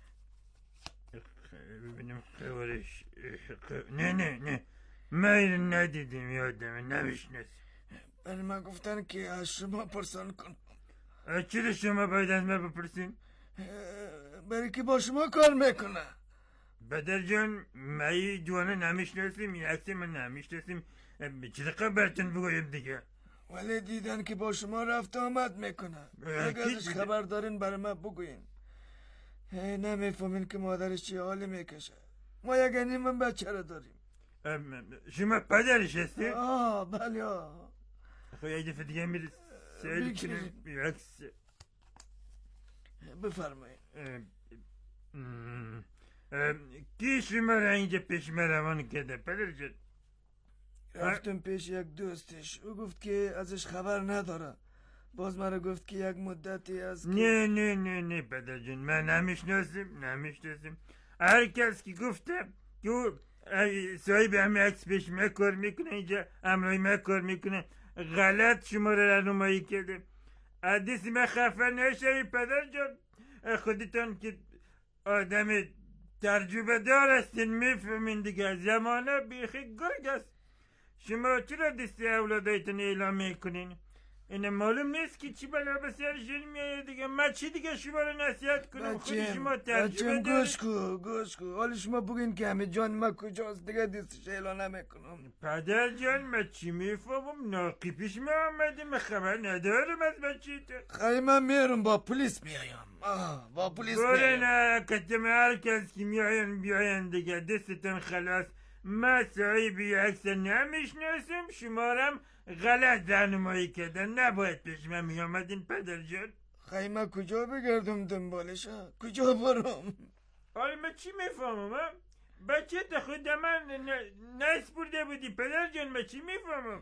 V: ببینم خبرش. نه من ندیدم، یادم نمیشناسم.
C: برای من گفتن که از شما پرسان کن.
V: چرا شما باید از من بپرسین؟
C: برای که با شما کار میکنه.
V: بدر جان من دوانه نمیشناسیم، این عکس من نمیشناسیم. چرا خبرتون بگویم دیگه؟
C: ولی دیدن که با شما رفت آمد میکنه. اگه ازش خبر دارین برای من بگوین. نمیفهمین که مادرش چی حالی میکشه. ما یک نیمه بچه رو داریم.
V: شما پدرش هستی؟
C: بله.
V: خب یک دفعه دیگه میره سهل کنیم عکس.
C: بفرمایید.
V: کی شما را اینجا پیش من روان کرده پدر جان؟
C: رفتم پیش یک دوستش، او گفت که ازش خبر نداره. باز مرا گفت که یک مدتی از
V: نه پدر جان، من نمیشناسم. هر کس که گفته که او صاحب همه عکس پیش من کار میکنه، اینجا امرای من کار میکنه، غلط شما را رهنمایی کرده. حدیث من خفه نشوی پدر جان. خودتان که آدم ترجمه دار هستین میفهمین دیگه. زمانه بیخی گرگ است. شما چرا دستی اولادایتون اعلام میکنین؟ این معلوم نیست که چی بلا بسیارشون میایه دیگه. من چی دیگه شما رو نصیحت کنم؟ خود شما ترجمه داره.
C: گوش کو حالی شما بگین که همه جان ما کجاست دیگه دستش اعلام نمیکنم.
V: پدر جان من چی میفهمم؟ ناقی پیش من آمده، من خبر ندارم از بچه تو.
C: خیلی من میارم با پلیس میایم. با پلیس میایم.
V: باره نه کتم هر کس که بیاین دیگه دستتون خلاص. من صاحبی عکس نمیشناسم، شمارم غلط رهنمایی کردن، نباید پیش من میامدین پدر جان.
C: خیلی کجا بگردم دنبالش؟ کجا برم؟
V: حالا من چی میفهمم؟ بچه تا خود من نسپرده بودی پدر جان، من چی میفهمم؟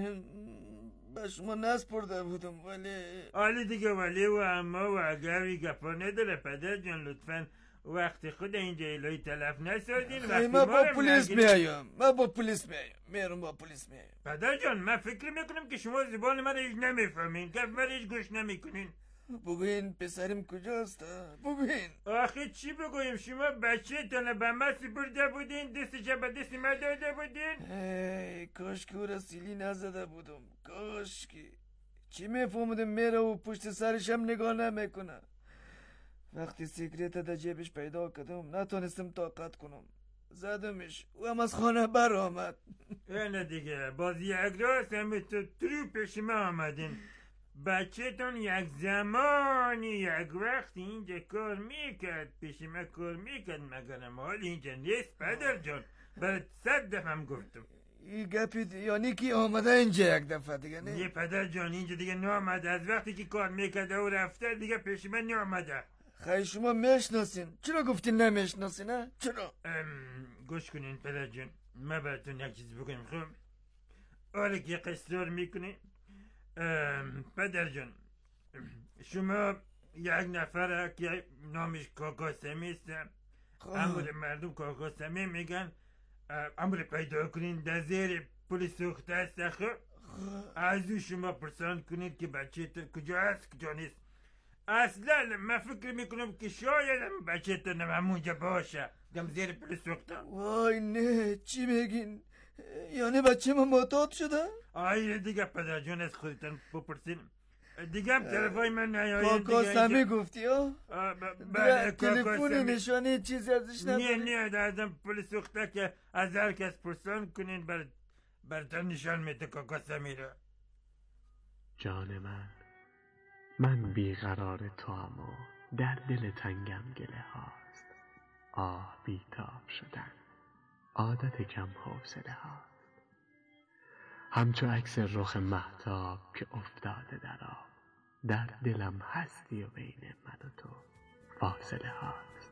C: به شما نسپرده بودم ولی
V: حالا دیگه ولی و اما و اگر وی گفا نداره پدر جان. لطفاً وقت خود اینجا الهی تلف نسازین.
C: من با پلیس میایم. میرم با پلیس میایم.
V: پدر جان من فکر میکنم که شما زبان من هیچ نمیفهمین، که من هیچ گوش نمیکنین.
C: بگوین پسرم کجاست؟ بگوین.
V: آخه چی بگویم؟ شما بچه تانه به من سپرده بودین، دستش به دست من داده بودین.
C: کاش که او را سیلی نزده بودم. کاش که چی میفهمدم میره و پشت سرش هم نگاه نمیکنه. وقتی سیکریت در جیبش پیدا کردم نتونستم طاقت کنم، زدمش و هم از خانه بر آمد.
V: نه دیگه باز یک راست همه تو پیش ما آمدین. بچه تون یک زمانی یک وقتی اینجا کار میکرد، پیش ما کار میکرد، مگرم حال اینجا نیست پدر جان. برای 100 دفعه هم گفتم
C: این گپی یعنی که آمده اینجا یک دفعه دیگه نه؟
V: یه پدر جان اینجا دیگه نامده. از وقتی که کار میکرده و رفته دیگه پیش من نامده.
C: خیلی شما میشناسین، چرا گفتین نمیشناسین؟ نه چرا؟
V: گوش کنین پدر جان، من براتون یک چیز بگم. خب آره که قصدار میکنین پدر جان، شما یک نفر که نامش کاکا سمی است، امور مردم کاکا سمی میگن، امور پیدا کنین در زیر پل سوخته است. خب از او شما پرسان کنین که بچه کجا است کجا نیست. اصلا من فکر میکنم که شاید بچه تو همونجا باشه، دم زیر پل سوخته.
C: وای نه چی میگین؟ یعنی بچه ما معتاد شده؟
V: آیه دیگه پدر جان از خودتان بپرسین دیگه. هم تلفای من نیاید
C: کاکا سمی گفتی ها؟
V: بله
C: تلفونی نشانی چیزی ازش نداری؟
V: نه دادم پل سوخته که از هر کس پرسان کنین برتان نشان میده کاکا سمی را.
W: جان من بیقرار تو هم و در دل تنگم گله هاست. بیتاب شدن عادت کم حوصله هاست. همچو عکس رخ مهتاب که افتاده در آب، در دلم هستی و بین من و تو فاصله هاست.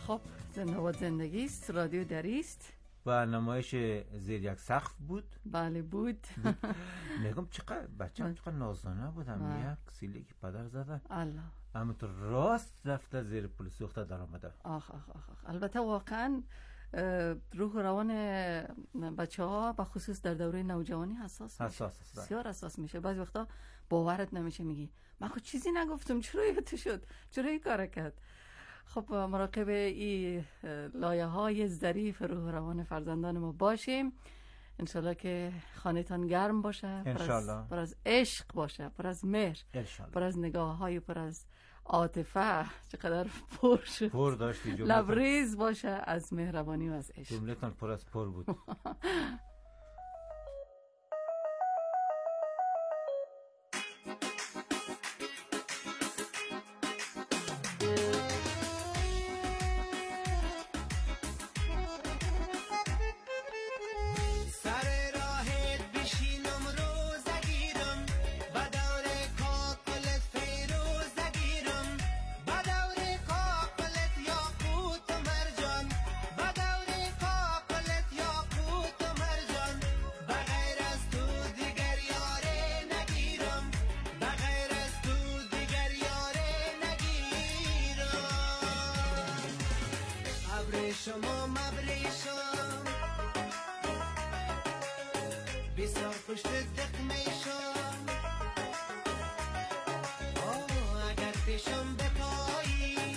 I: خب زنده باد زندگی است، رادیو دریست
J: و نمایش زیر یک سقف بود.
I: بله بود.
J: نگم چقدر بچه‌م چقدر نازانه بودم، یک سیلی که پدر زده
I: الله،
J: اما تو راست رفته زیر پل سوخته در آمده.
I: آخ آخ آخ. البته واقعا روح و روان بچه ها به خصوص در دوره نوجوانی حساس بسیار حساس میشه. بعضی وقتا باورت نمیشه، میگی من خود چیزی نگفتم، چرا تو شد، چرا این کار کرد. خب مراقب این لایه های ظریف روح و روان فرزندان ما باشیم. انشالله که خانه‌تان گرم باشه، پر از عشق باشه، پر از مهر، پر از نگاه های پر از عاطفه، چقدر پر
J: داشتی،
I: لبریز باشه از مهربانی و از عشق.
J: جمله‌تان پر از پر بود.
H: شما مبریشم بسیار پشت دقمیشم اگر پیشم بپایی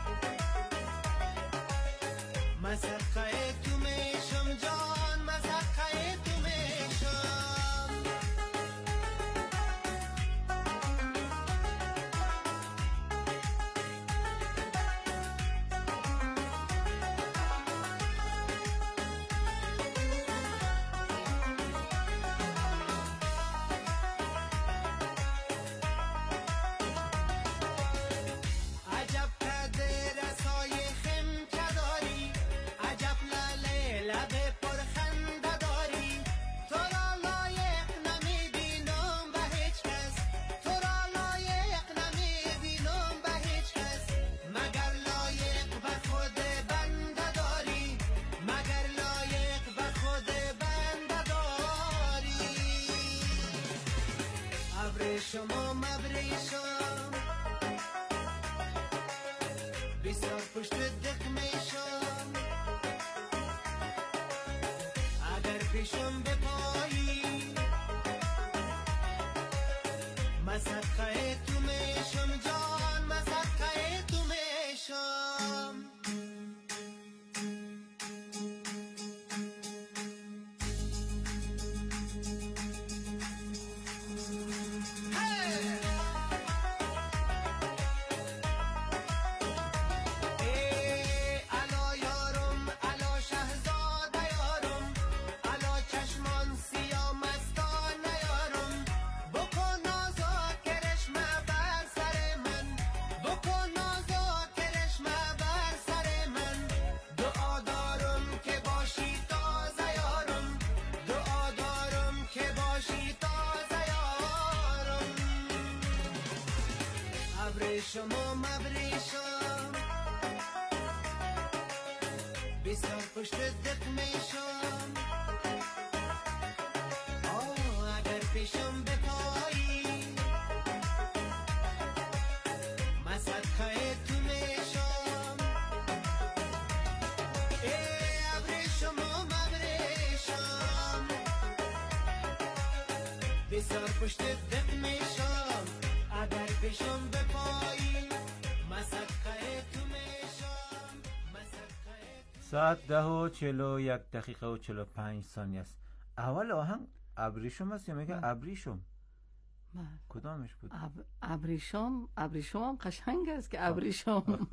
H: مسقه تو میشم جان، مسقه تو میشم. شما مبریشم بسیار پشت دق میشم اگر پیشم بپایی مسقه تو میشم جان، مسقه تو میشم. شما مبریشم بسیار پشت دق میشم اگر پیشم بپایی مسقه تو میشم. ابر شما مبریشم بسیار پشت دق میشم اگر پیشم بپایی.
J: ساعت 10:41 و 45 ثانیه است. اول آهنگ ابریشم است یا میگه ابریشم؟ کدامش بود؟
I: ابریشم هم قشنگ است که ابریشم.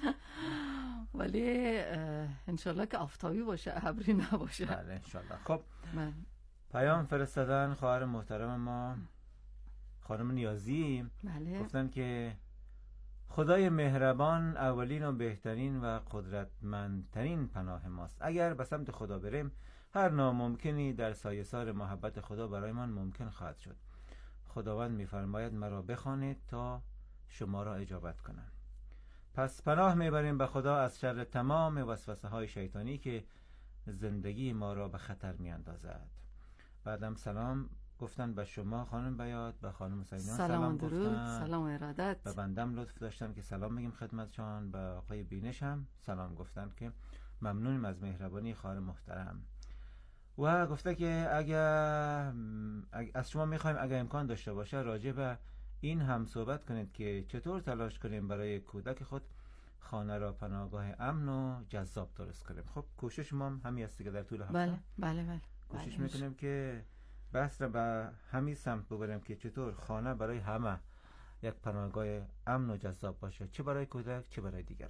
I: ولی انشالله که آفتابی باشه، ابری نباشه.
J: بله انشالله. خب پیام فرستادن خواهر محترم ما خانم نیازی.
I: بله.
J: گفتن که خدای مهربان اولین و بهترین و قدرتمندترین پناه ماست. اگر به سمت خدا بریم هر ناممکنی در سایه‌سار محبت خدا برایمان ممکن خواهد شد. خداوند می‌فرماید مرا بخوانید تا شما را اجابت کنم. پس پناه میبریم به خدا از شر تمام وسوسه های شیطانی که زندگی ما را به خطر میاندازد. بعدم سلام گفتن به شما خانم بیات، به خانم سینان سلام
I: درود،
J: گفتن،
I: سلام ارادت.
J: به بندم لطف داشتن که سلام بگیم خدمتشان. به آقای بینش هم سلام گفتن که ممنونیم از مهربانی خواهر محترم. و گفته که اگر از شما میخوایم اگر امکان داشته باشه راجع به این هم صحبت کنید که چطور تلاش کنیم برای کودک خود خانه را پناهگاه امن و جذاب درست کنیم. خب کوشش ما هم همین است که در طول هفته
I: بله
J: کوشش میکنیم که بحث را به همین سمت ببریم که چطور خانه برای همه یک پناهگاه امن و جذاب باشه، چه برای کودک چه برای دیگران.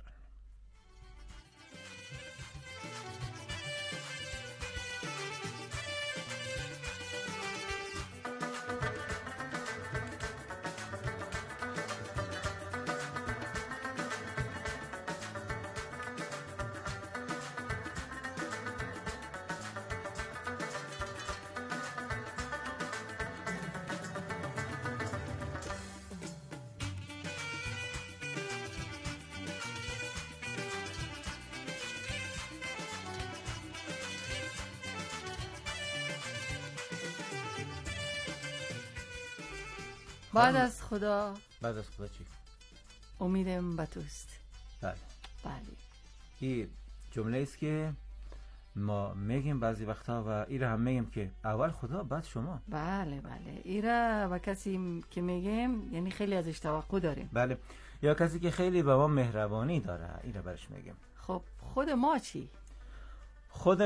I: بعد از خدا
J: چی؟
I: امیدم به توست.
J: بله.
I: این
J: جمله است که ما میگیم بعضی وقتا و ایره هم میگیم که اول خدا بعد شما.
I: بله ایره و کسی که میگیم یعنی خیلی ازش توقع داریم.
J: بله، یا کسی که خیلی به ما مهربانی داره ایره برش میگیم.
I: خب خود ما چی؟
J: خود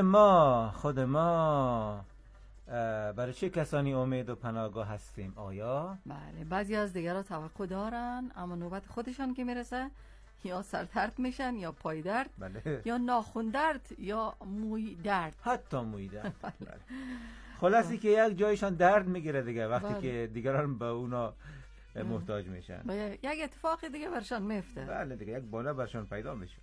J: ما برای چه کسانی امید و پناهگاه هستیم؟ آیا؟
I: بله، بعضی از دیگرها توقع دارن اما نوبت خودشان که میرسه یا سردرد میشن یا پای درد یا ناخن درد یا موی درد،
J: حتی موی درد. خلاصی که یک جایشان درد میگیره دیگه وقتی که دیگران به اونا محتاج میشن
I: و یک اتفاق دیگه برشان میفته.
J: بله دیگه یک بالا برشان پیدا میشه.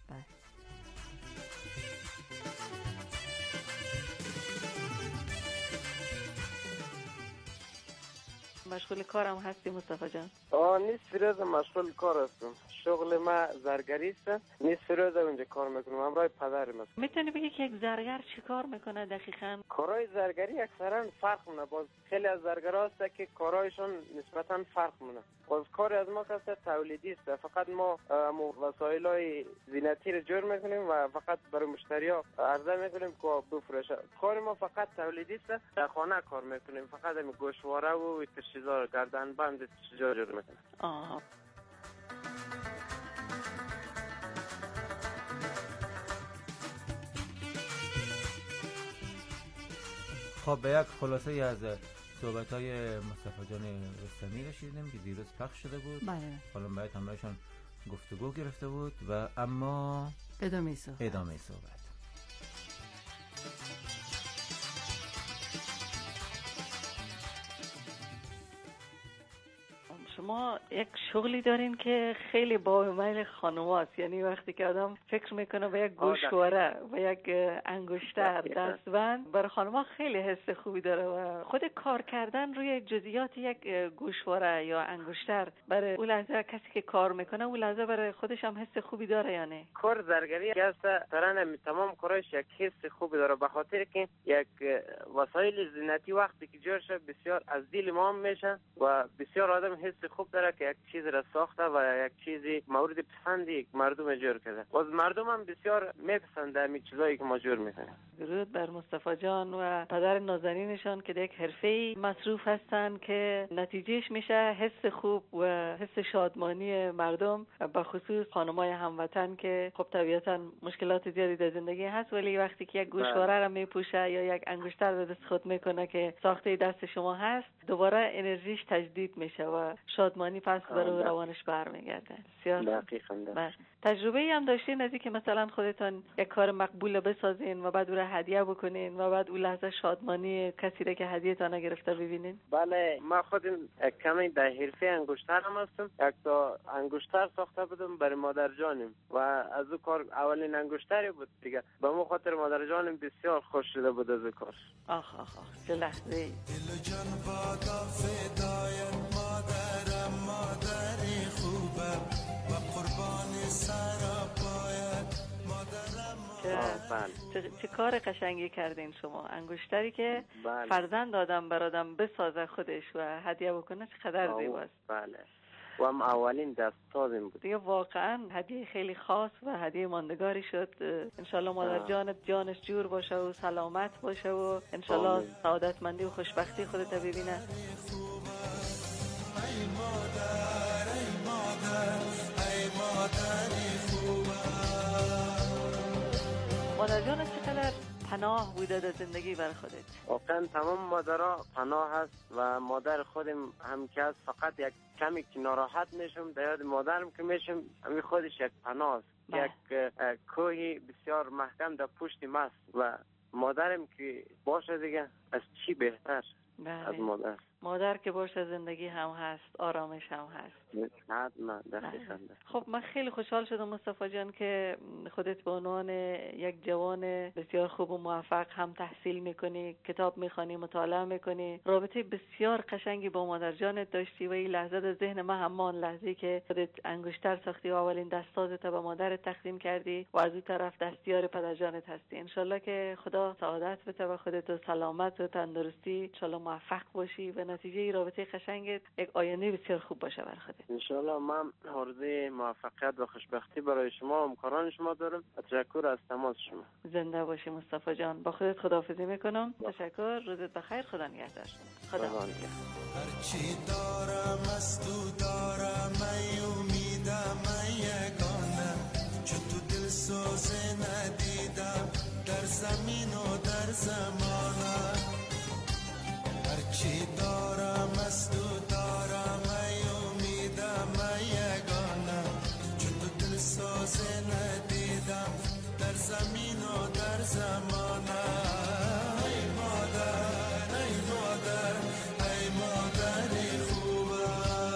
D: مشغول کارم هستی مصطفی جان؟
E: نصف روز مشغول کار هستم. شغل ما زرگری است. نصف روز اونجا کار میکنم. همراه پدرم است.
D: میتونی بگی که یک زرگر چی کار میکنه دقیقاً؟
E: کارهای زرگری اکثرا فرق مونه. باز خیلی از زرگرها هست که کارهایشون نسبتاً فرق مونه. باز کار از ما که تولیدی است. فقط ما وسایل‌های زینتی رو جور میکنیم و فقط برای مشتری‌ها عرضه میکنیم که بفروشه. کار ما فقط تولیدی است. در خانه کار میکنیم. فقط همین گوشواره و چیزا گردن بند چیزا جور میکنیم.
J: خب به یک خلاصه از صحبت‌های مصطفی جان رستمی رسیدیم که دیروز پخش شده بود.
I: بله.
J: حالا باید همراهشان گفتگو گرفته بود و اما
I: ادامه صحبت.
D: شما یک شغلی دارین که خیلی با میل خانواست، یعنی وقتی که آدم فکر میکنه به یک گوشواره و یک انگشتر دستبند، برای خانما خیلی حس خوبی داره و خود کار کردن روی جزئیات یک گوشواره یا انگشتر برای اون لحظه کسی که کار میکنه اون لحظه برای خودش هم حس خوبی داره. یعنی
E: کار زرگری است ترانه تمام کارش یک حس خوبی داره، به خاطر که یک وسایل زینتی وقتی که جور شه بسیار از دل ما میشه و بسیار آدم حس خوب داره که یک چیز را ساخته و یک چیزی مورد پسند یک مردم جور کرده. باز مردم هم بسیار میپسنده همین چیزایی که ما جور میکنیم.
D: درود بر مصطفی جان و پدر نازنینشان که یک حرفه‌ای مصروف هستن که نتیجهش میشه حس خوب و حس شادمانی مردم، به خصوص خانمای هموطن که خب طبیعتا مشکلات زیادی در زندگی هست، ولی وقتی که یک گوشواره را میپوشه یا یک انگشتر به دست خود میکنه که ساخته دست شما هست، دوباره انرژیش تجدید میشه و شادمانی پس برای روانش برمیگرده.
E: دقیقاً.
D: تجربه‌ای هم داشتین از اینکه مثلا خودتون یک کار مقبول بسازین و بعد او را هدیه بکنین و بعد اون لحظه شادمانی کسی را که هدیه تان گرفته ببینین؟
E: بله، ما خودم کمی در حرفه انگشتر هم هستم. یک تا انگشتر ساخته بودم برای مادر جانم و از او کار اولین انگشتری بود دیگه. به مو خاطر مادر جانم بسیار خوش شده بود از او کار.
D: چه لحظه
H: مادری خوبه و قربان سر
D: چه کار قشنگی کردین شما. انگشتری که
E: بله.
D: فرزند آدم برادم بسازه خودش و هدیه بکنه چقدر زیباست.
E: بله و هم اولین دستازم بود
D: دیگه. واقعا هدیه خیلی خاص و هدیه ماندگاری شد. انشالله مادر جانش جور باشه و سلامت باشه و انشالله سعادتمندی و خوشبختی خودت ببینه.
H: ای مادر ای مادر ای مادری خوبم.
D: مادر جان چقدر پناه بوده در زندگی بر خودت؟
E: واقعا تمام مادرها پناه هست و مادر خودم هم که هست، فقط یک کمی که ناراحت میشم در یاد مادرم که میشم، همین خودش یک پناه است. یک کوهی بسیار محکم در پشت ماست و مادرم که باشه دیگه از چی بهتر از
D: مادر که باشه زندگی هم هست، آرامش هم هست.
E: حتما دقیقاً.
D: خب من خیلی خوشحال شدم مصطفی جان که خودت به عنوان یک جوان بسیار خوب و موفق هم تحصیل میکنی، کتاب میخوانی، مطالعه میکنی، رابطه بسیار قشنگی با مادر جانت داشتی و این لحظه در ذهن من همان لحظه‌ای که خودت انگشتر ساختی و اولین دستازت به مادرت تقدیم کردی و از اون طرف دستیار پدر جانت هستی. انشالله که خدا سعادت بده و خودت و سلامت و تندرستی، انشالله موفق باشی و نتیجه این رابطه قشنگت یک آینده بسیار خوب باشه برای خودت.
E: انشالله من آرزوی موفقیت و خوشبختی برای شما و همکاران شما دارم. تشکر از تماس شما.
D: زنده باشی مصطفی جان. با خودت خداحافظی میکنم. تشکر. روزت بخیر. خدا نگهدار. خدا نگهدار.
H: هرچی دارم از تو دارم، ای امیدم ای یگانه، چون تو دل سوزه ندیدم در زمین و در زمانه. هرچی دارم از تو دارم، ای امیدم ای یگانه، چون تو دل سوزه ندیدم در زمین و در زمانه. ای مادر ای مادر ای مادری خوبم.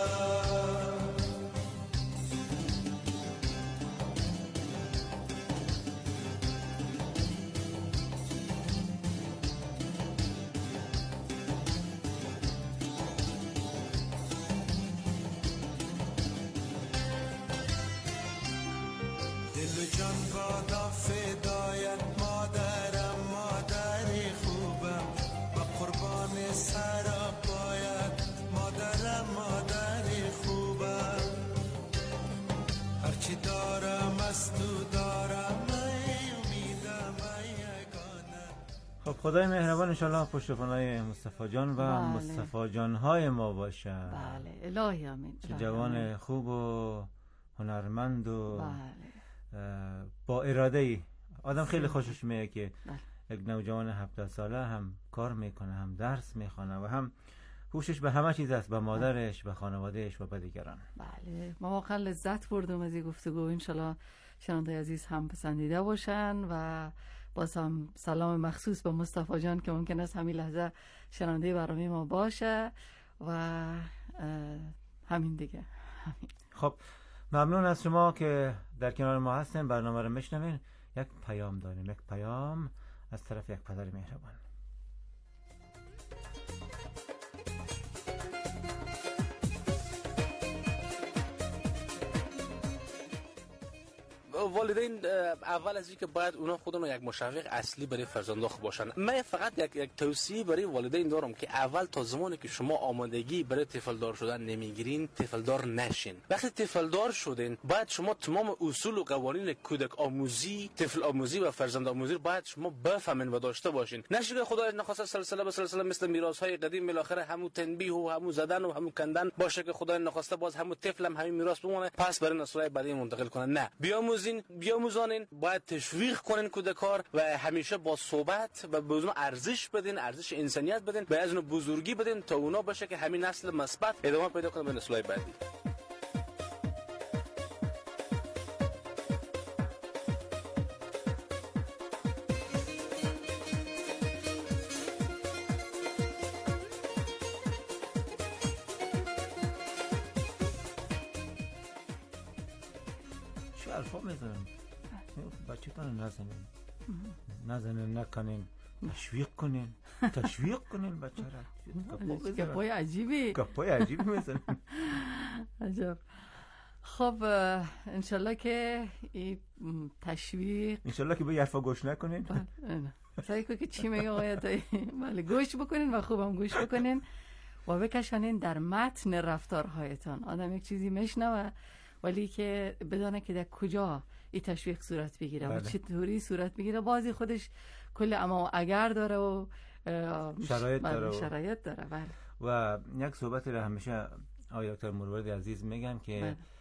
H: دل و جان بادا فدایت مادرم، مادری خوبم، با قربان سرا باید مادرم، مادری خوبم. هرچی دارم از تو دارم، ای امیدم ای یگانه.
J: خب خدای مهربان انشالله پشت و پناه مصطفی جان و مصطفی جانهای ما باشه.
I: بله الهی آمین.
J: چه جوان خوب و هنرمند و با اراده ای. آدم خیلی خوشش میاد که یک نوجوان 17 ساله هم کار میکنه، هم درس میخونه و هم هوشش به همه چیز است، به مادرش، به خانوادهش و به دیگران.
I: بله ما واقعا لذت بردم از این گفتگو. انشالله شنونده عزیز هم پسندیده باشن و باز هم سلام مخصوص به مصطفی جان که ممکن است همین لحظه شنونده برنامه ما باشه و همین دیگه.
J: خب ممنون از شما که در کنار ما هستین، برنامه رو میشنوین. یک پیام داریم، یک پیام از طرف یک پدر مهربان.
F: والدین اول از اینکه باید اونا خودمون یک مشوق اصلی برای فرزندان باشن. من فقط یک توصیه برای والدین دارم که اول تا زمانی که شما آمادگی برای طفلدار شدن نمیگیرین، طفلدار نشین. وقتی طفلدار شدین باید شما تمام اصول و قوانین کودک آموزی، طفل آموزی و فرزند آموزی رو باید شما بفهمین و داشته باشین. نشه که خدای نخواسته سلسله به سلسله مثل میراث‌های قدیم بالاخره همون تنبیه و همون زدن و همون کندن باشه که خدای نخواسته باز همون طفل هم همین میراث بمونه پس برای نسل‌های بعدی منتقل کنه. نه، بیاموزانین، باید تشویق کنین کودکار و همیشه با صحبت و به اونها ارزش بدین، ارزش انسانیت بدین، به از اون بزرگی بدین تا اونا باشه که همین نسل مثبت ادامه پیدا کنه به نسل‌های بعدی.
J: حرفا میزنن بچه تان نزنین نکنین، تشویق کنین بچه را.
I: گپای عجیبی
J: میزنن.
I: عجب. خب انشالله که این تشویق،
J: انشالله که به حرفا گوش نکنین.
I: سعی کنید که چی میگه آقای بله گوش بکنین و خوبم گوش بکنین و بکشانین در متن رفتارهایتان. آدم یک چیزی میشنوه ولی که بدانه که در کجا این تشویق صورت بگیره و چطوری صورت بگیره. بازی خودش کل اما اگر داره و
J: شرایط داره. و یک صحبتی را همیشه آقای دکتر مروردی عزیز میگن که